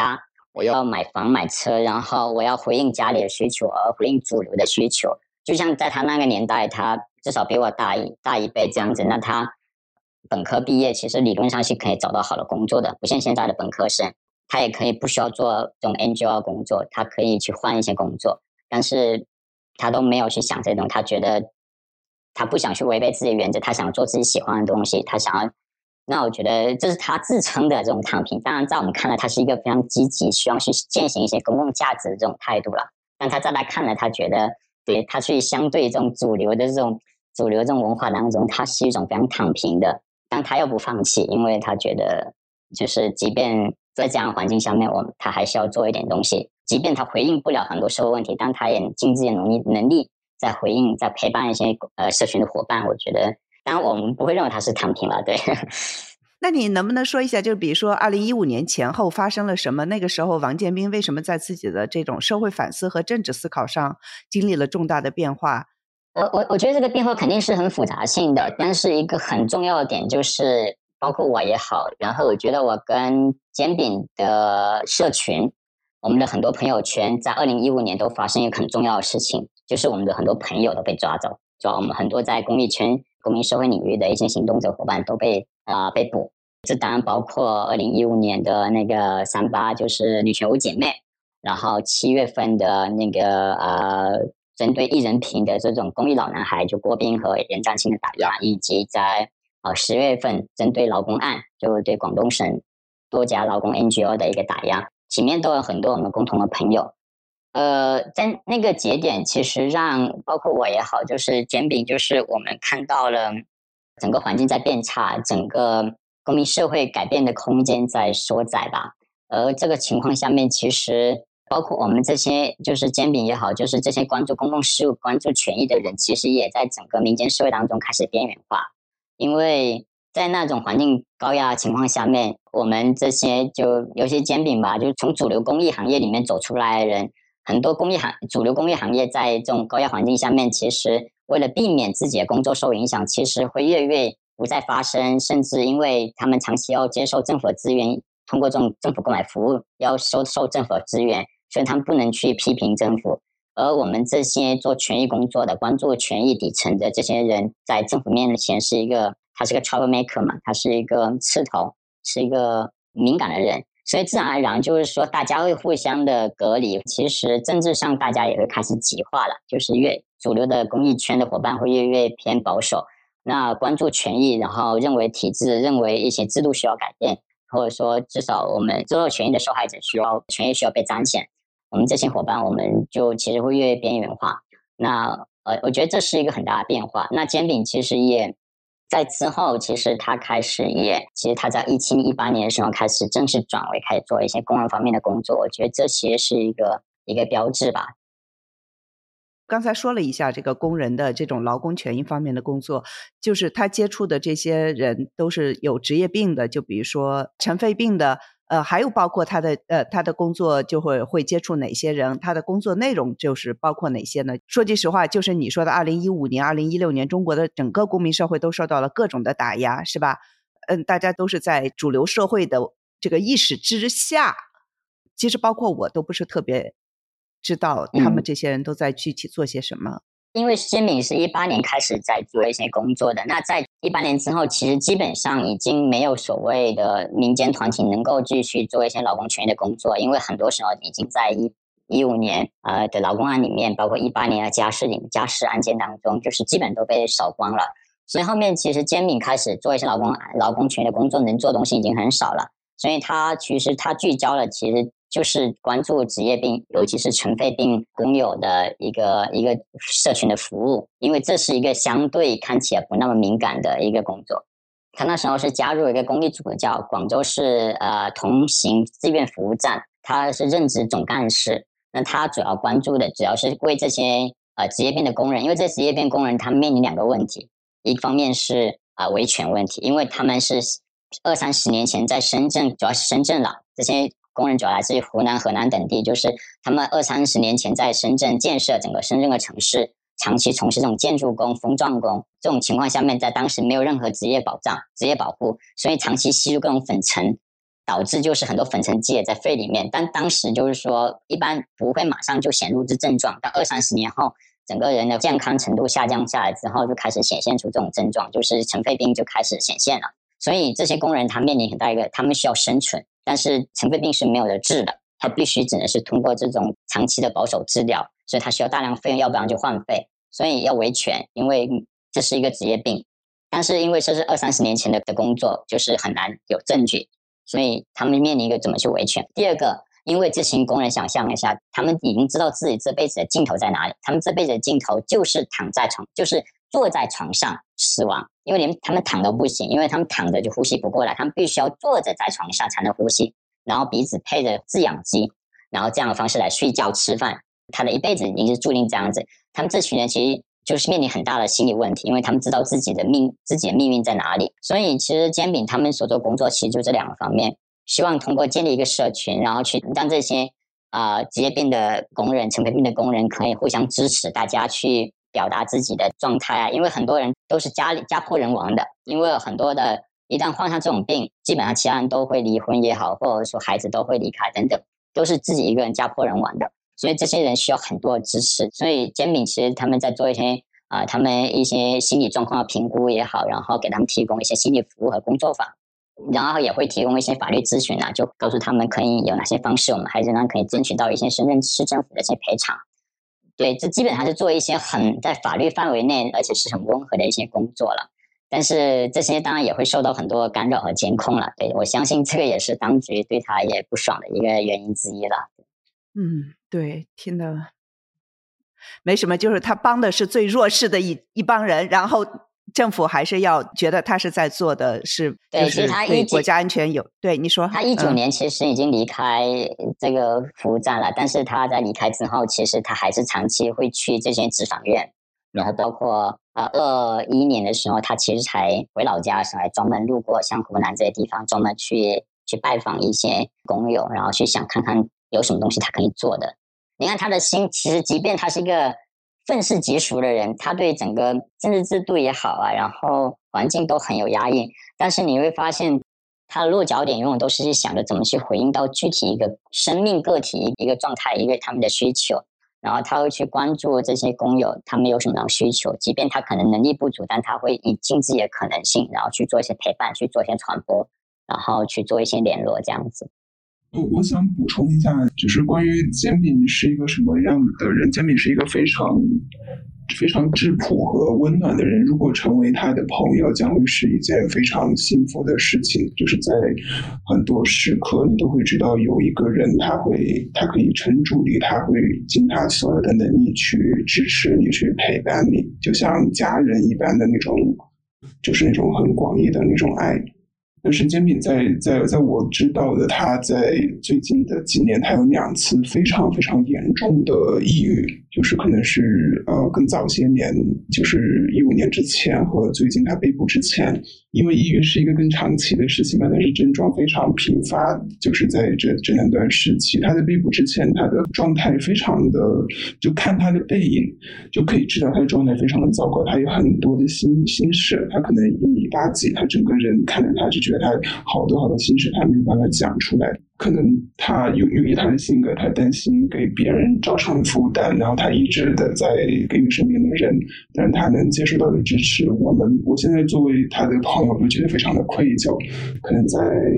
我要买房买车，然后我要回应家里的需求，而回应主流的需求。就像在他那个年代，他至少比我大一辈这样子，那他本科毕业其实理论上是可以找到好的工作的，不像现在的本科生，他也可以不需要做这种 NGO 工作，他可以去换一些工作，但是他都没有去想这种，他觉得他不想去违背自己的原则，他想做自己喜欢的东西，他想要。那我觉得这是他自称的这种躺平，当然在我们看来，他是一个非常积极，希望去践行一些公共价值的这种态度了。但他再来看呢，他觉得对他去相对这种主流这种文化当中，他是一种非常躺平的，但他又不放弃，因为他觉得就是即便在这样的环境下面，他还是要做一点东西，即便他回应不了很多社会问题，但他也尽自己的能力在回应，在陪伴一些社群的伙伴。我觉得，当然我们不会认为他是躺平了，对。 那你能不能说一下，就比如说2015年前后发生了什么？那个时候王建斌为什么在自己的这种社会反思和政治思考上经历了重大的变化？ 我觉得这个变化肯定是很复杂性的，但是一个很重要的点就是，包括我也好，然后我觉得我跟煎饼的社群，我们的很多朋友圈在2015年都发生一个很重要的事情，就是我们的很多朋友都被抓走，就我们很多在公益圈、公民社会领域的一些行动者伙伴都被捕。这当然包括2015年的那个38，就是女权五姐妹，然后7月份的那个针对艺人平的这种公益老男孩，就郭斌和严占清的打压，以及在10月份针对劳工案，就对广东省多家劳工 NGO 的一个打压，前面都有很多我们共同的朋友。在那个节点，其实让包括我也好，就是煎饼，就是我们看到了整个环境在变差，整个公民社会改变的空间在缩窄吧。而这个情况下面，其实包括我们这些就是煎饼也好，就是这些关注公共事务、关注权益的人，其实也在整个民间社会当中开始边缘化。因为在那种环境高压的情况下面，我们这些就有些煎饼吧，就从主流公益行业里面走出来的人，很多主流工业行业在这种高压环境下面，其实为了避免自己的工作受影响，其实会越来越不再发生，甚至因为他们长期要接受政府的资源，通过这种政府购买服务要收政府的资源，所以他们不能去批评政府。而我们这些做权益工作的、关注权益底层的这些人，在政府面前他是个 troublemaker 嘛，他是一个刺头，是一个敏感的人，所以自然而然就是说大家会互相的隔离。其实政治上大家也会开始极化了，就是越主流的公益圈的伙伴会越来越偏保守，那关注权益，然后认为体制、认为一些制度需要改变，或者说至少我们做权益的受害者权益需要被彰显，我们这些伙伴我们就其实会越边缘化。那我觉得这是一个很大的变化。那煎饼其实也在之后，其实他在17、18年的时候开始正式转为开始做一些工人方面的工作，我觉得这其实是一个标志吧。 刚才说了一下这个工人的这种劳工权益方面的工作，就是他接触的这些人都是有职业病的，就比如说尘肺病的，还有包括他的工作就会接触哪些人，他的工作内容就是包括哪些呢？说句实话，就是你说的2015年、2016年，中国的整个公民社会都受到了各种的打压，是吧？大家都是在主流社会的这个意识之下，其实包括我都不是特别知道他们这些人都在具体做些什么。 因为煎饼是18年开始在做一些工作的，那在18年之后，其实基本上已经没有所谓的民间团体能够继续做一些劳工权益的工作，因为很多时候已经在15年的劳工案里面，包括18年的家事案件当中，就是基本都被扫光了。所以后面其实煎饼开始做一些劳工权益的工作，能做的东西已经很少了。所以其实他聚焦了，其实就是关注职业病，尤其是尘肺病工友的一个社群的服务，因为这是一个相对看起来不那么敏感的一个工作。他那时候是加入一个公益组织叫广州市同行志愿服务站，他是任职总干事。那他主要关注的主要是为这些职业病的工人，因为这职业病工人他面临2个问题，一方面是维权问题，因为他们是20-30年前在深圳，主要是深圳了，这些工人主要来自于湖南、河南等地，就是他们20-30年前在深圳建设整个深圳的城市，长期从事这种建筑工、封装工，这种情况下面，在当时没有任何职业保护，所以长期吸入各种粉尘， 导致就是很多粉尘积累在肺里面，但当时就是说一般不会马上就显露出症状，到20-30年后整个人的健康程度下降下来之后，就开始显现出这种症状，就是尘肺病就开始显现了。所以这些工人他面临很大一个，他们需要生存，但是尘肺病是没有得治的，他必须只能是通过这种长期的保守治疗，所以他需要大量费用，要不然就换肺，所以要维权，因为这是一个职业病。但是因为这是20-30年前的工作，就是很难有证据，所以他们面临一个怎么去维权。第二个，因为这群工人想象一下，他们已经知道自己这辈子的尽头在哪里，他们这辈子的尽头就是就是坐在床上死亡，因为连他们躺都不行，因为他们躺着就呼吸不过来，他们必须要坐着在床上才能呼吸，然后鼻子配着制氧机，然后这样的方式来睡觉吃饭，他的一辈子已经是注定这样子。他们这群人其实就是面临很大的心理问题，因为他们知道自己的命运在哪里。所以其实煎饼他们所做工作其实就这2个方面，希望通过建立一个社群，然后去让这些职业病的工人、尘肺病的工人可以互相支持，大家去表达自己的状态啊。因为很多人都是家破人亡的，因为很多的一旦患上这种病，基本上其他人都会离婚也好，或者说孩子都会离开等等，都是自己一个人家破人亡的。所以这些人需要很多的支持，所以煎饼其实他们在做一些他们一些心理状况的评估也好，然后给他们提供一些心理服务和工作坊，然后也会提供一些法律咨询啊，就告诉他们可以有哪些方式，我们还仍然可以争取到一些深圳市政府的一些赔偿。对，这基本上是做一些很在法律范围内，而且是很温和的一些工作了。但是这些当然也会受到很多干扰和监控了。对，我相信这个也是当局对他也不爽的一个原因之一了。 对，听得没什么，就是他帮的是最弱势的一帮人，然后政府还是要觉得他是在做的是，就是对国家安全有。对，你说他19年其实已经离开这个服务站了，但是他在离开之后，其实他还是长期会去这些执法院，然后包括21年的时候，他其实才回老家的时候，还专门路过像湖南这些地方，专门去拜访一些工友，然后去想看看有什么东西他可以做的。你看他的心，其实即便他是一个愤世嫉俗的人，他对整个政治制度也好啊，然后环境都很有压抑，但是你会发现他的落脚点永远都是去想着怎么去回应到具体一个生命个体一个状态，一个他们的需求，然后他会去关注这些工友他们有什么样的需求，即便他可能能力不足，但他会以尽自己的可能性，然后去做一些陪伴，去做一些传播，然后去做一些联络这样子。 我想补充一下，就是关于煎饼是一个什么样的人。煎饼是一个非常质朴和温暖的人，如果成为他的朋友，将会是一件非常幸福的事情。就是在很多时刻，你都会知道有一个人，他可以撑住你，他会尽他所有的能力去支持你，去陪伴你，就像家人一般的那种，就是那种很广义的那种爱。但是煎饼在我知道的，他在最近的几年，他有2次非常非常严重的抑郁，就是可能是更早些年，就是15年之前和最近他被捕之前，因为抑郁是一个更长期的事情嘛，但是症状非常频发，就是在这2段时期，他在被捕之前，他的状态非常的，就看他的背影就可以知道他的状态非常的糟糕，他有很多的心事，他可能1.8米，他整个人看着他就觉得他好多心事他没有办法讲出来，可能他由于他的性格，他担心给别人造成负担，然后他一直的在给予身边的人，但他能接受到的支持，我现在作为他的朋友，我觉得非常的愧疚，可能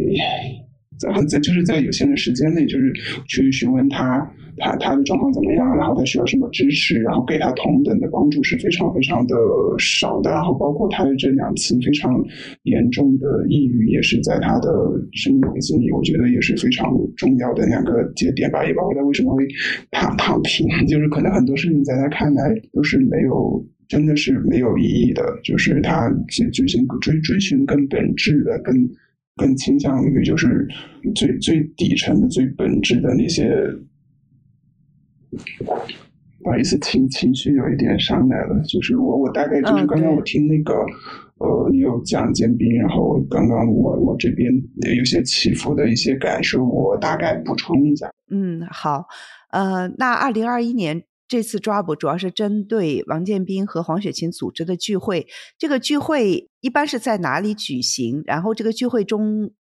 就是在有限的时间内，就是去询问他的状况怎么样，然后他需要什么支持，然后给他同等的帮助是非常非常的少的。然后包括他的这2次非常严重的抑郁，也是在他的生命轨迹里，我觉得也是非常重要的2个节点吧。也包括他为什么会躺平，就是可能很多事情在他看来都是真的是没有意义的，就是他追寻更本质的更倾向于就是最底层的最本质的那些，不好意思，情绪有一点上来了。就是我大概就是刚刚我听那个你有讲煎饼，然后刚刚我这边有些起伏的一些感受，我大概补充一下。 好，那2021年这次抓捕主要是针对王建斌和黄雪琴组织的聚会，这个聚会一般是在哪里举行？然后这个聚会中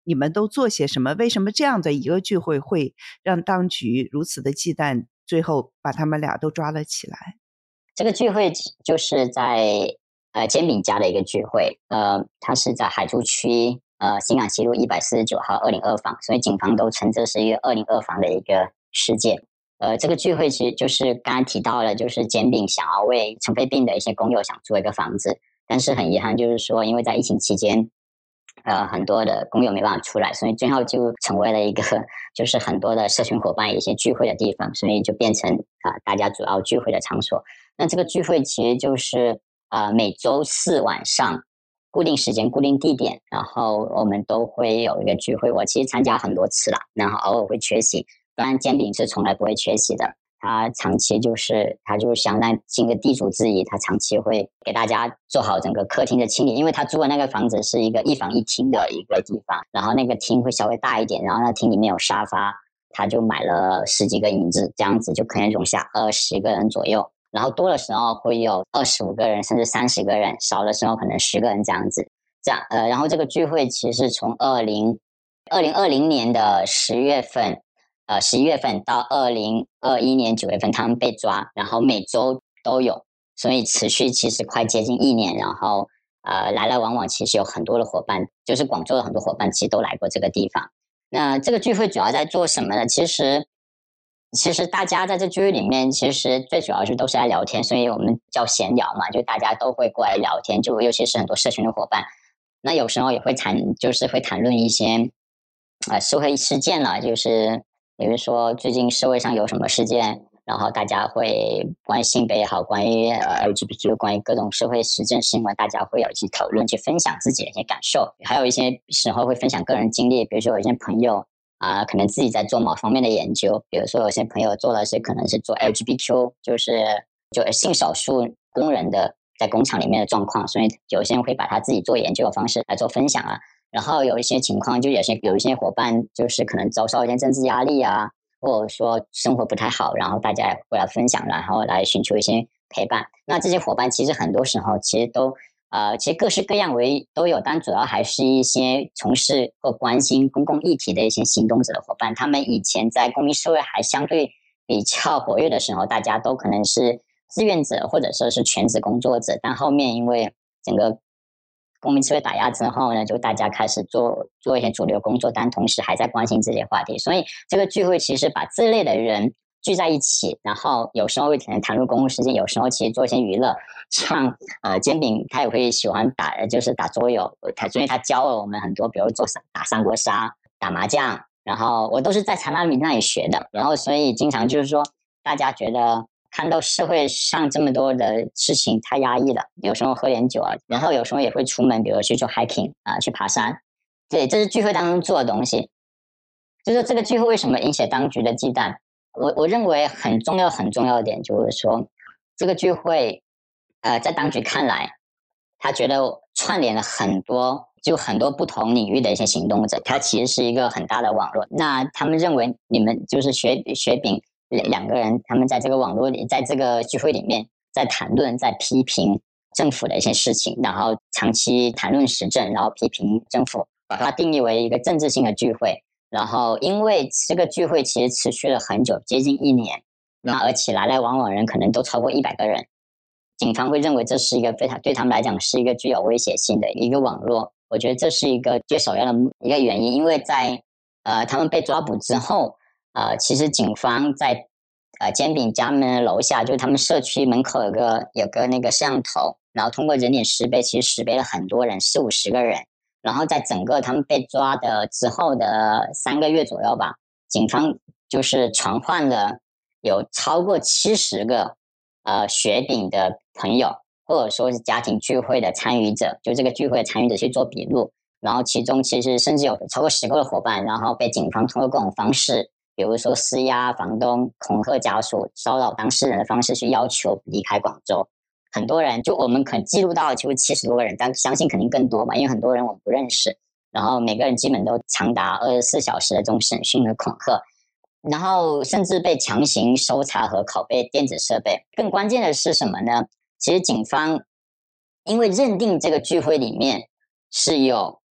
你们都做些什么？为什么这样的一个聚会会让当局如此的忌惮，最后把他们俩都抓了起来？ 这个聚会就是在煎饼家的一个聚会，它是在海珠区新港西路149号202房，所以警方都称这是一个202房的一个事件。这个聚会其实就是刚才提到了，就是煎饼想要为尘肺病的一些工友想做一个房子，但是很遗憾就是说，因为在疫情期间，很多的工友没办法出来，所以最后就成为了一个就是很多的社群伙伴一些聚会的地方，所以就变成大家主要聚会的场所。那这个聚会其实就是每周四晚上固定时间、固定地点，然后我们都会有一个聚会。我其实参加很多次了，然后偶尔会缺席，当然煎饼是从来不会缺席的。他长期就是相当尽个地主之谊，他长期会给大家做好整个客厅的清理，因为他租的那个房子是一个1房1厅的一个地方，然后那个厅会稍微大一点，然后那厅里面有沙发，他就买了10几个椅子，这样子就可以容下20个人左右，然后多的时候会有25个人甚至30个人，少的时候可能10个人这样子。然后这个聚会其实从2020年的11月份到2021年9月份他们被抓，然后每周都有，所以持续其实快接近1年，然后来来往往其实有很多的伙伴，就是广州的很多伙伴其实都来过这个地方。那这个聚会主要在做什么呢？其实大家在这聚会里面其实最主要是都是来聊天，所以我们叫闲聊嘛，就大家都会过来聊天，就尤其是很多社群的伙伴，那有时候也会谈论一些社会事件了，就是比如说最近社会上有什么事件，然后大家会关于性别也好，关于LGBT， 关于各种社会时政新闻，大家会有一起讨论，去分享自己的一些感受，还有一些时候会分享个人经历，比如说有一些朋友可能自己在做某方面的研究，比如说有些朋友做的是可能是做 LGBTQ， 就性少数工人的在工厂里面的状况，所以有些人会把他自己做研究的方式来做分享啊。然后有一些情况，就有一些伙伴就是可能遭受一些政治压力啊，或者说生活不太好，然后大家也会来分享，然后来寻求一些陪伴。那这些伙伴其实很多时候其实各式各样都有，但主要还是一些从事或关心公共议题的一些行动者的伙伴。他们以前在公民社会还相对比较活跃的时候，大家都可能是志愿者或者说是全职工作者，但后面因为整个公民社会打压之后呢，就大家开始做一些主流工作，但同时还在关心这些话题。所以这个聚会其实把这类的人聚在一起，然后有时候会可能谈论公共事件，有时候其实做一些娱乐，像煎饼他也会喜欢打桌游，所以他教了我们很多，比如打三国杀、打麻将，然后我都是在查拉米那里学的，然后所以经常就是说大家觉得看到社会上这么多的事情太压抑了，有时候喝点酒啊，然后有时候也会出门，比如去做 hiking 去爬山。对，这是聚会当中做的东西。就是这个聚会为什么引起当局的忌惮？我认为很重要的点就是说，这个聚会在当局看来，他觉得串联了很多不同领域的一些行动者，它其实是一个很大的网络。那他们认为你们就是雪饼两个人，他们在这个网络里，在这个聚会里面，在谈论、在批评政府的一些事情，然后长期谈论时政，然后批评政府，把它定义为一个政治性的聚会。然后因为这个聚会其实持续了很久，接近1年，那而且来来往往人可能都超过100个人，警方会认为这是一个对他们来讲是一个具有威胁性的一个网络。我觉得这是一个最首要的一个原因，因为在他们被抓捕之后，其实警方在煎饼家门的楼下，就是他们社区门口有个那个摄像头，然后通过人脸识别，其实识别了很多人，40-50个人。然后在整个他们被抓的之后的3个月左右吧，警方就是传唤了有超过70个雪饼的朋友，或者说是家庭聚会的参与者，就这个聚会的参与者去做笔录。然后其中其实甚至有超过10个的伙伴，然后被警方通过各种方式，比如说施压房东、恐吓家属、骚扰当事人的方式去要求离开广州。很多人就我们可能记录到的就是70多个人，但相信肯定更多嘛，因为很多人我们不认识。然后每个人基本都长达24小时的这种审讯和恐吓，然后甚至被强行搜查和拷贝电子设备。更关键的是什么呢？其实警方因为认定这个聚会里面是有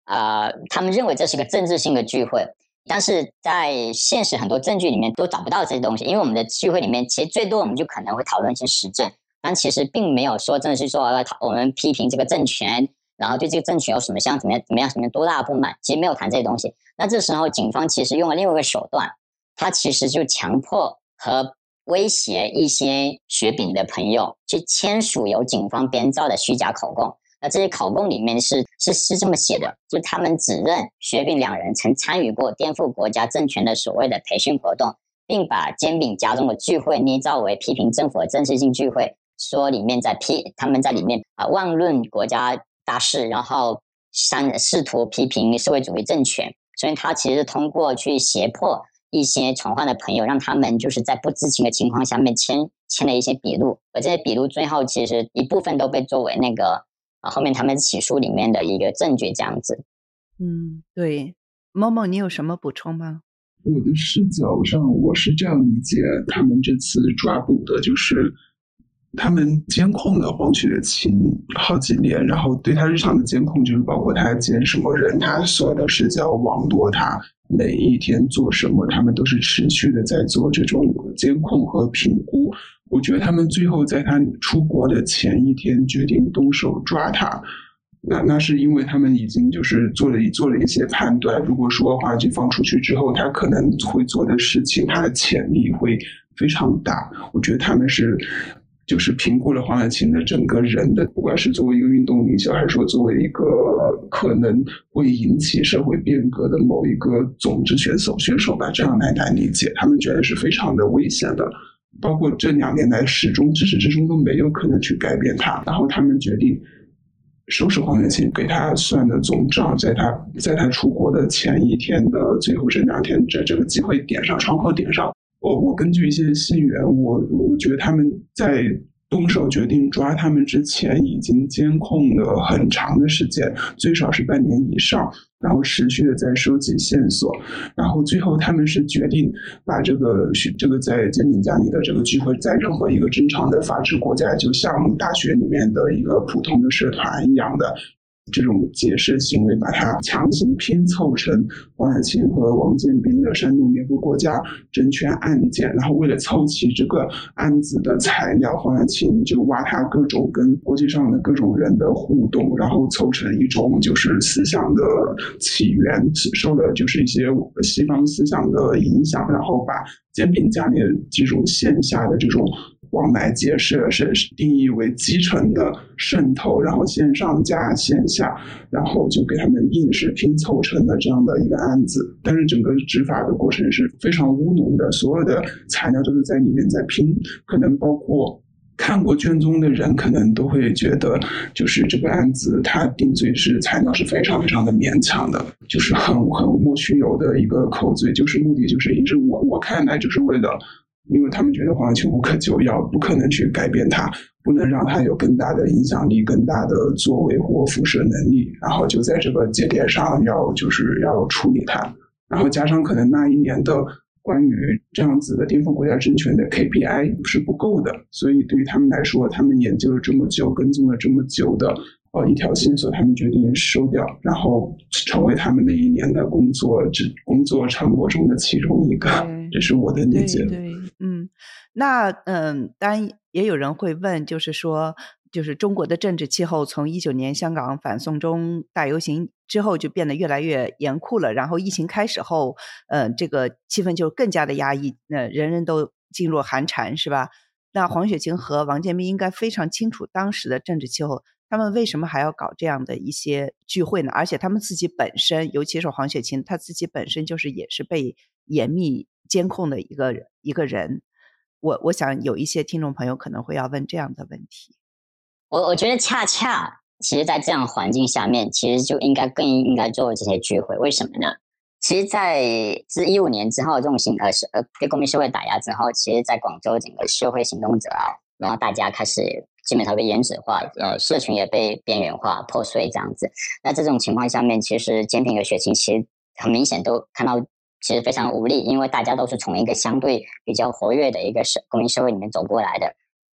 他们认为这是个政治性的聚会，但是在现实很多证据里面都找不到这些东西，因为我们的聚会里面其实最多我们就可能会讨论一些时政，但其实并没有说真的是说我们批评这个政权，然后对这个政权有什么怎么样多大的不满，其实没有谈这些东西。那这时候警方其实用了另外一个手段，他其实就强迫和威胁一些雪饼的朋友去签署由警方编造的虚假口供。那这些口供里面是这么写的，就他们指认雪饼两人曾参与过颠覆国家政权的所谓的培训活动，并把煎饼家中的聚会捏造为批评政府的政治性聚会，说里面他们在里面妄论国家大事，然后试图批评社会主义政权。所以他其实通过去胁迫一些传唤的朋友，让他们就是在不知情的情况下面签了一些笔录，而这些笔录最后其实一部分都被作为那个后面他们起诉里面的一个证据这样子。 对，某某你有什么补充吗？ 我的视角上，我是这样理解他们这次抓捕的，就是他们监控了黄雪琴好几年，然后对他日常的监控就是包括他见什么人，他所有的社交网络，他每一天做什么，他们都是持续的在做这种监控和评估。我觉得他们最后在他出国的前一天决定动手抓他，那是因为他们已经就是做了一些判断，如果说黄雪琴放出去之后，他可能会做的事情，他的潜力会非常大。我觉得他们就是评估了黄雪琴的整个人的，不管是作为一个运动领袖，还是说作为一个可能会引起社会变革的某一个种子选手吧，这样来理解，他们觉得是非常的危险的。包括这2年来始终至始至终都没有可能去改变他，然后他们决定收拾黄雪琴给他算的总账，在他出国的前一天的最后这2天，这个机会点上窗口点上，我根据一些信源，我觉得他们在动手决定抓他们之前，已经监控了很长的时间，最少是半年以上，然后持续的在收集线索，然后最后他们是决定把这个在煎饼家里的这个聚会，在任何一个正常的法治国家，就像大学里面的一个普通的社团一样的这种解释行为，把它强行拼凑成黄雪琴和王建斌的煽动颠覆国家政权案件，然后为了凑齐这个案子的材料，黄雪琴就挖他各种跟国际上的各种人的互动，然后凑成一种就是思想的起源，受了就是一些西方思想的影响，然后把煎饼家里的这种线下的这种往来结社是定义为基层的渗透，然后线上加线下，然后就给他们硬是拼凑成了这样的一个案子。但是整个执法的过程是非常乌龙的，所有的材料都是在里面在拼，可能包括看过卷宗的人可能都会觉得，就是这个案子它定罪材料是非常非常的勉强的，就是很莫须有的一个口罪，就是目的就是一直我看来就是为了，因为他们觉得黄雪琴无可救药，不可能去改变他，不能让他有更大的影响力、更大的作为或辐射能力，然后就在这个节点上要处理他，然后加上可能那一年的关于这样子的颠覆国家政权的 KPI 是不够的，所以对于他们来说，他们研究了这么久，跟踪了这么久的一条线索，他们决定收掉，然后成为他们的一年的工作成果中的其中一个，这是我的理解。 对，那当然也有人会问，就是说，就是中国的政治气候从19年香港反送中大游行之后就变得越来越严酷了，然后疫情开始后，这个气氛就更加的压抑，人人都噤若寒蝉，是吧？那黄雪琴和王建斌应该非常清楚当时的政治气候，他们为什么还要搞这样的一些聚会呢？而且他们自己本身，尤其是黄雪琴，他自己本身也是被严密监控的一个人。我想有一些听众朋友可能会要问这样的问题。 我觉得恰其实在这样环境下面，其实就更应该做这些聚会。为什么呢？其实自15年之后，这种对公民社会打压之后，其实在广州整个社会行动者然后大家开始基本上被原子化，社群也被边缘化、破碎这样子。那这种情况下面，其实煎饼和雪琴其实很明显都看到其实非常无力，因为大家都是从一个相对比较活跃的一个公民社会里面走过来的。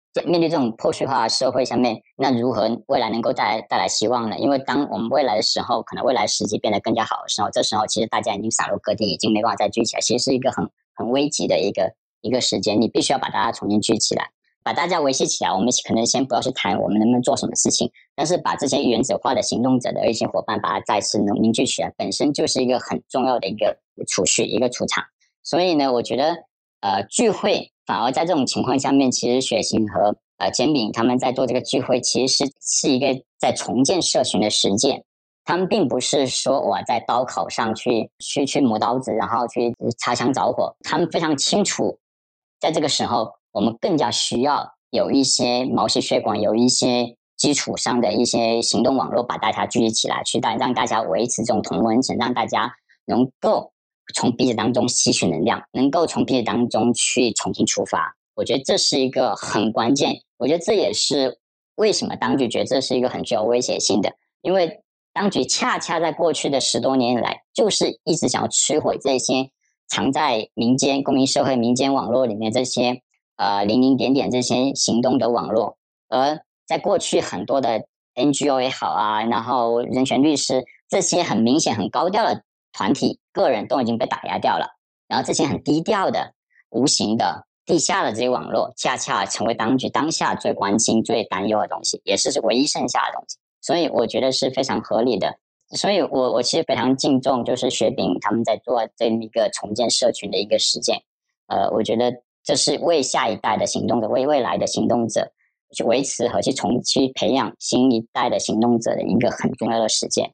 面对这种破碎化的社会下面，那如何未来能够带来希望呢？因为当我们未来的时候，可能未来时机变得更加好的时候，这时候其实大家已经散落各地，已经没办法再聚起来，其实是一个很危急的一个时间，你必须要把大家重新聚起来，把大家维系起来。我们可能先不要去谈我们能不能做什么事情，但是把这些原子化的行动者的一些伙伴，把它再次凝聚起来，本身就是一个很重要的一个储蓄，一个储藏。所以呢，我觉得聚会反而在这种情况下面，其实雪晴和煎饼他们在做这个聚会，其实是一个在重建社群的实践。他们并不是说我在刀口上去磨刀子，然后去擦枪着火。他们非常清楚，在这个时候，我们更加需要有一些毛细血管，有一些基础上的一些行动网络，把大家聚集起来，去让大家维持这种同温层，让大家能够从彼此当中吸取能量，能够从彼此当中去重新出发。我觉得这是一个很关键，我觉得这也是为什么当局觉得这是一个很具有威胁性的，因为当局恰恰在过去的10多年来，就是一直想要摧毁这些藏在民间、公民社会、民间网络里面这些零零点点这些行动的网络，而在过去很多的 NGO 也好啊，然后人权律师这些很明显很高调的团体、个人都已经被打压掉了，然后这些很低调的、无形的、地下的这些网络，恰恰成为当局当下最关心、最担忧的东西，也是唯一剩下的东西。所以我觉得是非常合理的。所以我其实非常敬重，就是雪饼他们在做这么一个重建社群的一个实践。我觉得这是为下一代的行动者、为未来的行动者去维持和去培养新一代的行动者的一个很重要的实践。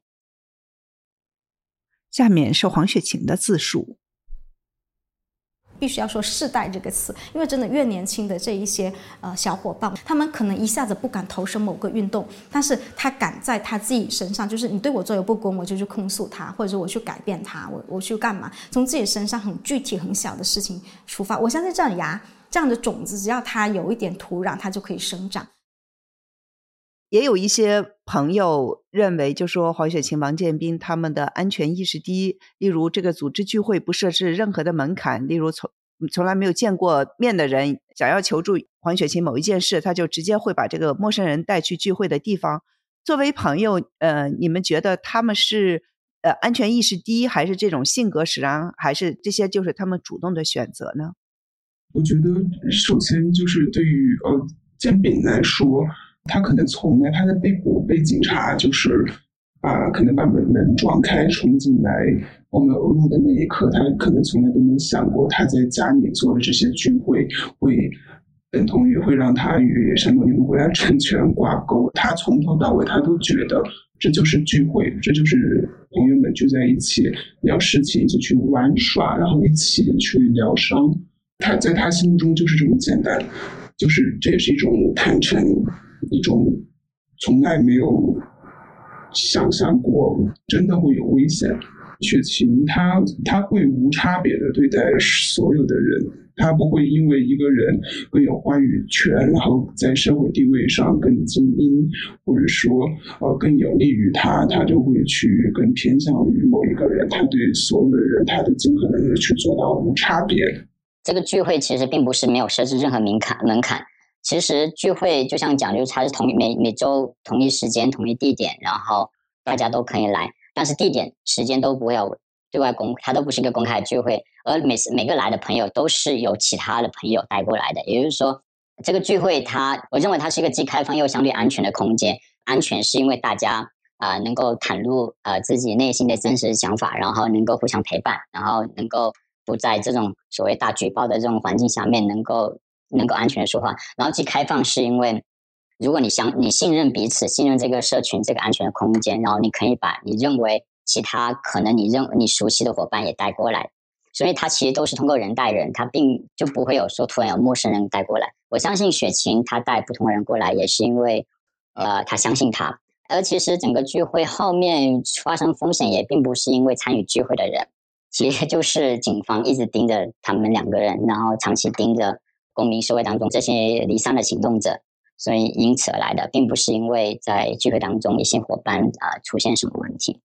下面是黄雪晴的自述。 必须要说世代这个词，因为真的越年轻的这一些小伙伴，他们可能一下子不敢投身某个运动，但是他敢在他自己身上，就是你对我做有不公，我就去控诉他，或者是我去改变他，我去干嘛，从自己身上很具体很小的事情出发。我相信这样的种子，只要它有一点土壤，它就可以生长。 也有一些朋友认为，就说黄雪晴、王建斌他们的安全意识低，例如这个组织聚会不设置任何的门槛，例如从来没有见过面的人想要求助黄雪晴某一件事，他就直接会把这个陌生人带去聚会的地方。作为朋友，你们觉得他们是安全意识低，还是这种性格使然，还是这些就是他们主动的选择呢？ 我觉得首先就是对于建炳来说，他可能从来他的被捕被警察就是可能把门撞开冲进来我们欧陆的那一刻，他可能从来都没想过他在家里做的这些聚会会等同于会让他与山东联合国家政权挂钩。他从头到尾他都觉得这就是聚会，这就是朋友们聚在一起聊事情，一起去玩耍，然后一起去疗伤。他在他心目中就是这么简单，就是这也是一种坦诚，一种从来没有想象过真的会有危险。雪晴他会无差别的对待所有的人，他不会因为一个人更有话语权，然后在社会地位上更精英，或者说更有利于他就会去更偏向于某一个人。他对所有的人他都尽可能的去做到无差别。 这个聚会其实并不是没有设置任何门槛，其实聚会就像讲，就是它是每周同一时间同一地点，然后大家都可以来，但是地点时间都不会有对外公开，它都不是一个公开的聚会，而每个来的朋友都是由其他的朋友带过来的。也就是说，这个聚会我认为它是一个既开放又相对安全的空间。安全是因为大家能够袒露自己内心的真实想法，然后能够互相陪伴，然后能够不在这种所谓大举报的这种环境下面能够安全的说话。然后既开放是因为如果你信任彼此，信任这个社群这个安全的空间，然后你可以把你认为其他可能你熟悉的伙伴也带过来，所以它其实都是通过人带人，它并就不会有说突然有陌生人带过来。我相信雪晴他带不同的人过来也是因为他相信他。而其实整个聚会后面发生风险也并不是因为参与聚会的人，其实就是警方一直盯着他们2个人，然后长期盯着公民社会当中这些离散的行动者，所以因此而来的，并不是因为在聚会当中一些伙伴出现什么问题。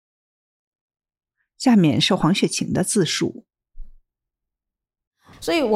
下面是黄雪晴的自述。 所以我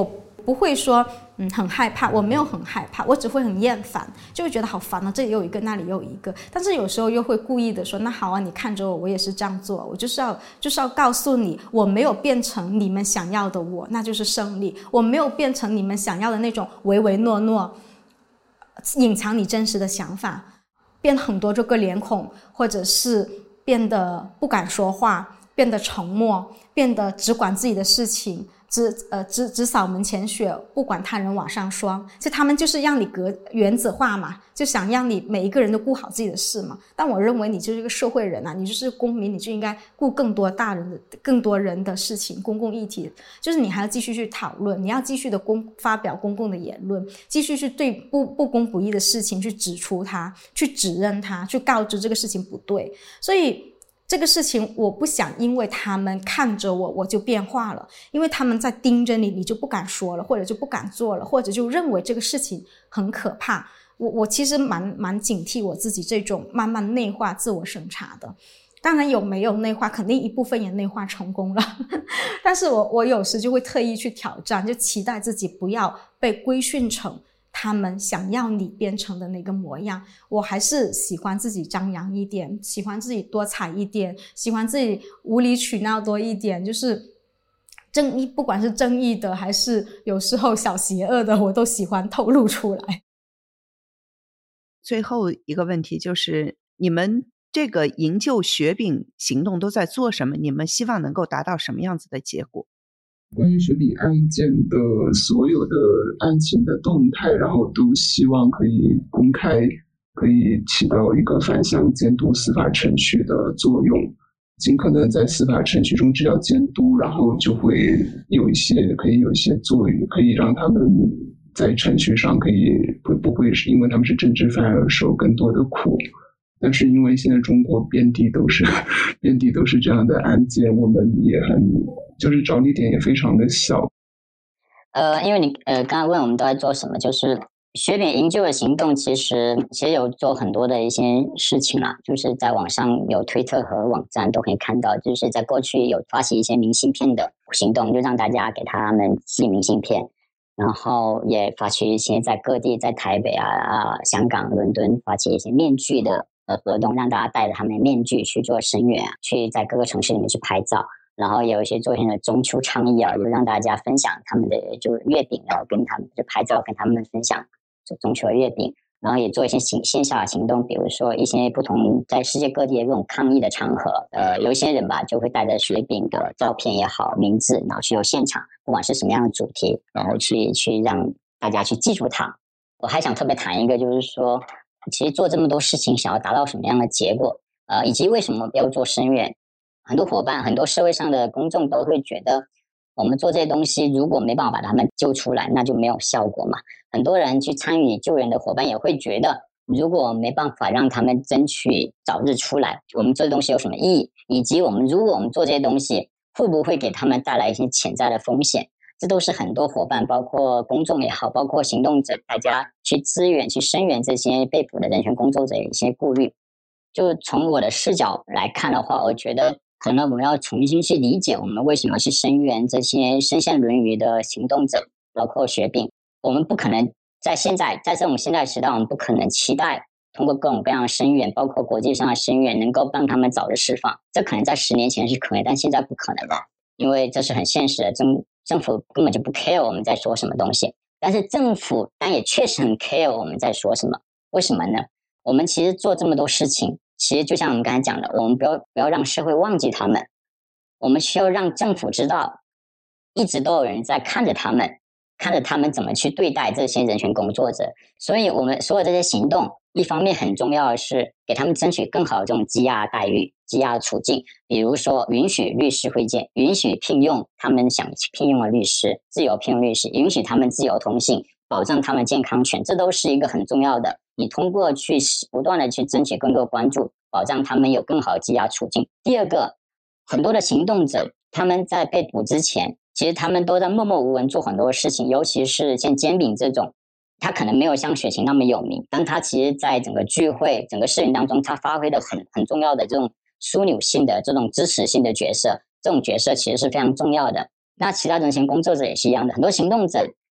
不会说很害怕，我没有很害怕，我只会很厌烦，就会觉得好烦啊，这里有一个那里又一个，但是有时候又会故意的说，那好啊，你看着我，我也是这样做，我就是要告诉你，我没有变成你们想要的我，那就是胜利，我没有变成你们想要的那种唯唯诺诺，隐藏你真实的想法，变很多这个脸孔，或者是变得不敢说话，变得沉默，变得只管自己的事情，只扫门前雪，不管他人瓦上霜。其实他们就是让你原子化嘛，就想让你每一个人都顾好自己的事嘛。但我认为你就是一个社会人啊，你就是公民，你就应该顾更多人的事情，公共议题，就是你还要继续去讨论，你要继续的发表公共的言论，继续去对不公不义的事情去指出它，去指认它，去告知这个事情不对。所以这个事情我不想因为他们看着我就变化了，因为他们在盯着你，你就不敢说了，或者就不敢做了，或者就认为这个事情很可怕。我其实蛮警惕我自己这种慢慢内化自我审查的。当然有没有内化，肯定一部分也内化成功了但是我有时就会特意去挑战，就期待自己不要被规训成他们想要你变成的那个模样。我还是喜欢自己张扬一点，喜欢自己多彩一点，喜欢自己无理取闹多一点，就是正义，不管是正义的还是有时候小邪恶的，我都喜欢透露出来。 最后一个问题就是你们这个营救雪饼行动都在做什么？你们希望能够达到什么样子的结果？ 关于雪饼案件的所有的案情的动态，然后都希望可以公开，可以起到一个反向监督司法程序的作用，尽可能在司法程序中只要监督，然后就会有一些作用，可以让他们在程序上不会是因为他们是政治犯而受更多的苦。但是因为现在中国遍地都是这样的案件，我们也就是着力点也非常的小。 因为你刚刚问我们都在做什么，就是雪饼营救的行动其实有做很多的一些事情啦，就是在网上有推特和网站都可以看到，就是在过去有发起一些明信片的行动，就让大家给他们寄明信片，然后也发起一些在各地，在台北香港、伦敦发起一些面具的活动，让大家戴着他们的面具去做声援去在各个城市里面去拍照，然后有一些做一些中秋倡议就让大家分享他们的就月饼，然后跟他们就拍照跟他们分享就中秋的月饼，然后也做一些线下的行动，比如说一些不同在世界各地的这种抗议的场合，有一些人吧就会带着雪饼的照片也好，名字，然后去到现场，不管是什么样的主题，然后去让大家去记住它。我还想特别谈一个，就是说其实做这么多事情想要达到什么样的结果，以及为什么要做声援。很多伙伴，很多社会上的公众都会觉得我们做这些东西如果没办法把他们救出来，那就没有效果嘛。很多人去参与救援的伙伴也会觉得，如果没办法让他们争取早日出来，我们做的东西有什么意义，以及如果我们做这些东西会不会给他们带来一些潜在的风险，这都是很多伙伴，包括公众也好，包括行动者，大家去支援去声援这些被捕的人权工作者的一些顾虑。就从我的视角来看的话，我觉得可能我们要重新去理解我们为什么去声援这些身陷沦于的行动者，包括雪饼。我们不可能在这种现代时代，我们不可能期待通过各种各样的声援，包括国际上的声援，能够让他们早日释放。这可能在10年前是可以，但现在不可能了，因为这是很现实的。政府根本就不 care 我们在说什么东西，但是政府也确实很 care 我们在说什么。为什么呢？我们其实做这么多事情，其实就像我们刚才讲的，我们不要让社会忘记他们，我们需要让政府知道一直都有人在看着他们怎么去对待这些人权工作者。所以我们所有这些行动，一方面很重要的是给他们争取更好的这种羁押待遇、羁押处境，比如说允许律师会见，允许聘用他们想聘用的律师，自由聘用律师，允许他们自由通信，保障他们健康权，这都是一个很重要的。你通过去不断的去争取更多关注，保障他们有更好的羁押处境。第二个，很多的行动者他们在被捕之前，其实他们都在默默无闻做很多事情，尤其是像煎饼这种，他可能没有像雪晴那么有名，但他其实在整个聚会、整个事情当中，他发挥的很重要的这种枢纽性的这种支持性的角色，这种角色其实是非常重要的。那其他人权工作者也是一样的，很多行动者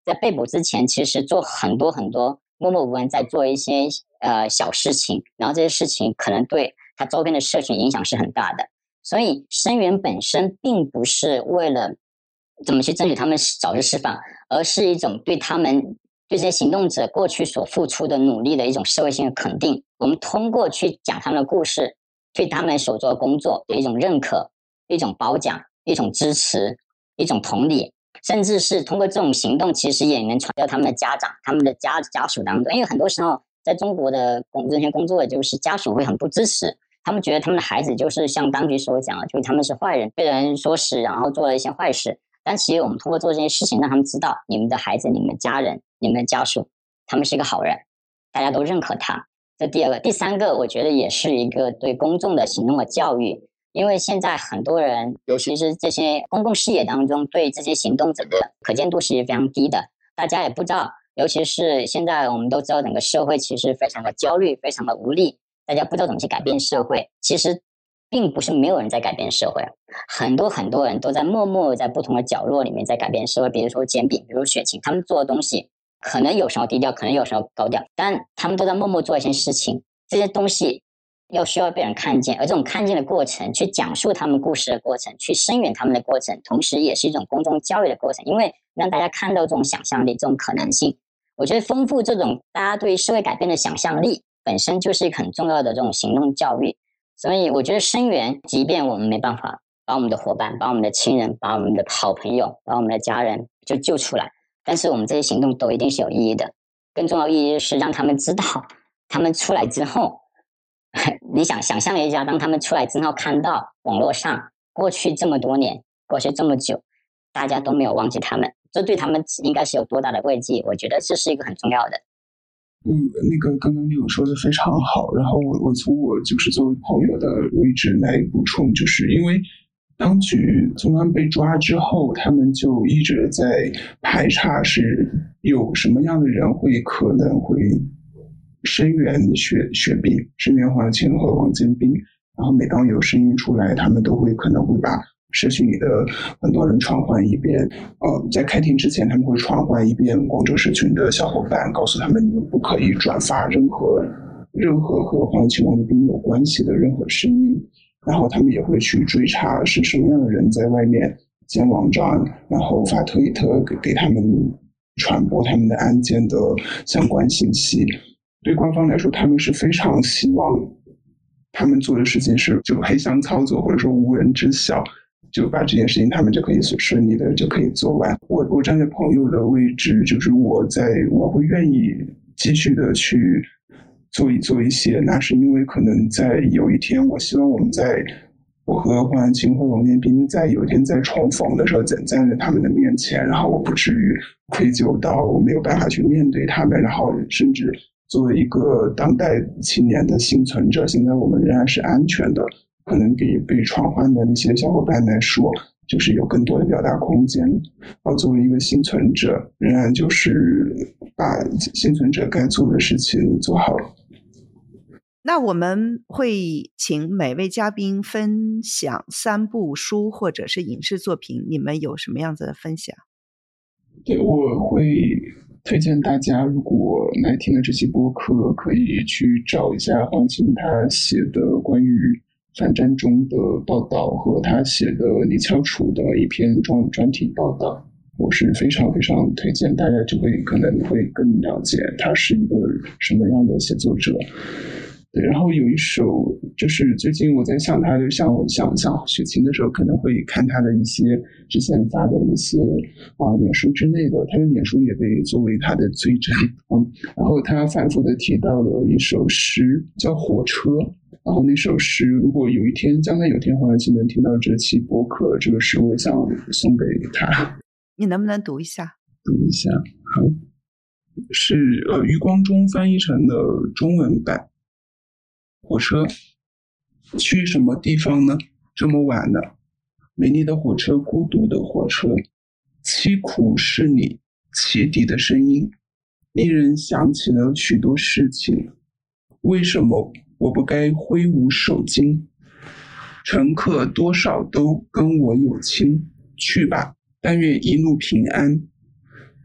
在被捕之前，其实做很多默默无闻在做一些小事情，然后这些事情可能对他周边的社群影响是很大的。所以声援本身并不是为了怎么去争取他们早日释放，而是一种对这些行动者过去所付出的努力的一种社会性的肯定。我们通过去讲他们的故事，对他们所做的工作的一种认可、一种褒奖、一种支持、一种同理，甚至是通过这种行动，其实也能传到他们的家长、他们的家属当中。因为很多时候在中国的人权工作的就是家属会很不支持，他们觉得他们的孩子就是像当局所讲的，就是他们是坏人，被人唆使，然后做了一些坏事。但其实我们通过做这些事情，让他们知道你们的孩子、你们的家人、你们的家属，他们是一个好人，大家都认可他。这第二个。第三个，我觉得也是一个对公众的行动的教育。因为现在很多人，尤其是这些公共视野当中，对这些行动者的可见度是非常低的。大家也不知道，尤其是现在我们都知道整个社会其实非常的焦虑，非常的无力，大家不知道怎么去改变社会。其实并不是没有人在改变社会，很多人都在默默在不同的角落里面在改变社会。比如说煎饼，比如雪晴，他们做的东西可能有时候低调，可能有时候高调，但他们都在默默做一些事情。这些东西需要被人看见，而这种看见的过程，去讲述他们故事的过程，去声援他们的过程，同时也是一种公众教育的过程。因为让大家看到这种想象力，这种可能性，我觉得丰富这种大家对社会改变的想象力，本身就是一个很重要的这种行动教育。所以我觉得声援，即便我们没办法把我们的伙伴、把我们的亲人、把我们的好朋友、把我们的家人就救出来，但是我们这些行动都一定是有意义的。更重要的意义是让他们知道，他们出来之后，你想象一下，当他们出来之后，看到网络上过去这么多年，过去这么久，大家都没有忘记他们，这对他们应该是有多大的慰藉？我觉得这是一个很重要的。 那个刚刚你有说的非常好，然后我从我就是作为朋友的位置来补充，就是因为当局从他们被抓之后，他们就一直在排查是有什么样的人可能会声援雪碧、声援黄清和王建斌，然后每当有声音出来，他们都可能会把社区里的很多人传唤一遍。在开庭之前，他们会传唤一遍广州社群的小伙伴，告诉他们你们不可以转发任何和黄清王建斌有关系的任何声音。然后他们也会去追查是什么样的人在外面建网站，然后发推特给他们传播他们的案件的相关信息。对官方来说，他们是非常希望他们做的事情是就黑箱操作，或者说无人知晓，就把这件事情他们就可以顺利的就可以做完。我站在朋友的位置，就是我会愿意继续的去做一些，那是因为可能在有一天，我希望我和黄安清和王建斌在有一天在重逢的时候，站在他们的面前，然后我不至于愧疚到我没有办法去面对他们，然后甚至作为一个当代青年的幸存者，现在我们仍然是安全的，可能给被传唤的那些小伙伴来说，就是有更多的表达空间。作为一个幸存者，仍然就是把幸存者该做的事情做好。 那我们会请每位嘉宾分享3部书或者是影视作品，你们有什么样子的分享？ 对，我会推荐大家，如果来听了这期播客，可以去找一下黄清他写的关于反战中的报道和他写的李翘楚的一篇专题报道，我是非常非常推荐大家，就可能会更了解他是一个什么样的写作者。对，然后有一首就是最近我在想他的像雪晴的时候，可能会看他的一些之前发的一些脸书之类的，他的脸书也被作为他的罪证。然后他反复的提到了一首诗叫《火车》，然后那首诗如果将来有一天黄安清能听到这期播客，这个诗我也想送给他。 你能不能读一下？ 读一下，好，是余光中翻译成的中文版。火车，去什么地方呢？这么晚了，美丽的火车，孤独的火车，凄苦是你汽笛的声音，令人想起了许多事情。为什么我不该挥舞手巾？乘客多少都跟我有亲，去吧，但愿一路平安。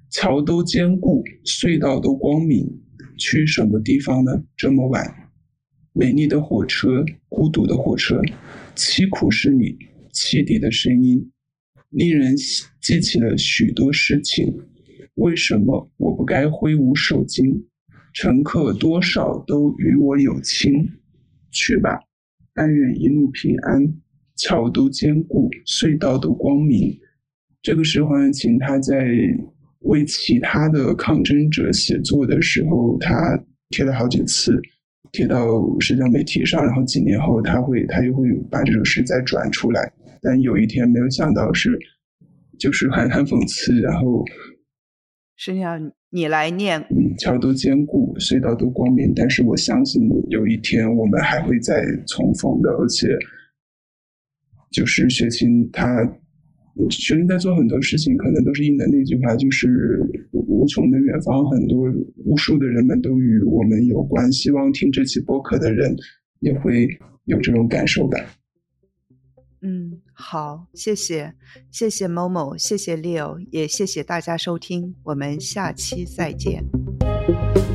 桥都坚固，隧道都光明，去什么地方呢？这么晚，美丽的火车，孤独的火车，凄苦是你汽笛的声音，令人记起了许多事情。为什么我不该挥舞手巾？乘客多少都与我有情。去吧，但愿一路平安，桥都坚固，隧道都光明。这个是黄远琴他在为其他的抗争者写作的时候，他贴了好几次，贴到社交媒体上，然后几年后他又会把这首诗再转出来。但有一天没有想到就是很讽刺，然后是这样，你来念。 桥都坚固，隧道都光明，但是我相信有一天我们还会再重逢的。而且就是雪琴在做很多事情，可能都是应的那句话，就是无穷的远方，无数的人们都与我们有关。希望听这期播客的人也会有这种感受感。 好，谢谢 Momo， 谢谢 Leo， 也谢谢大家收听，我们下期再见。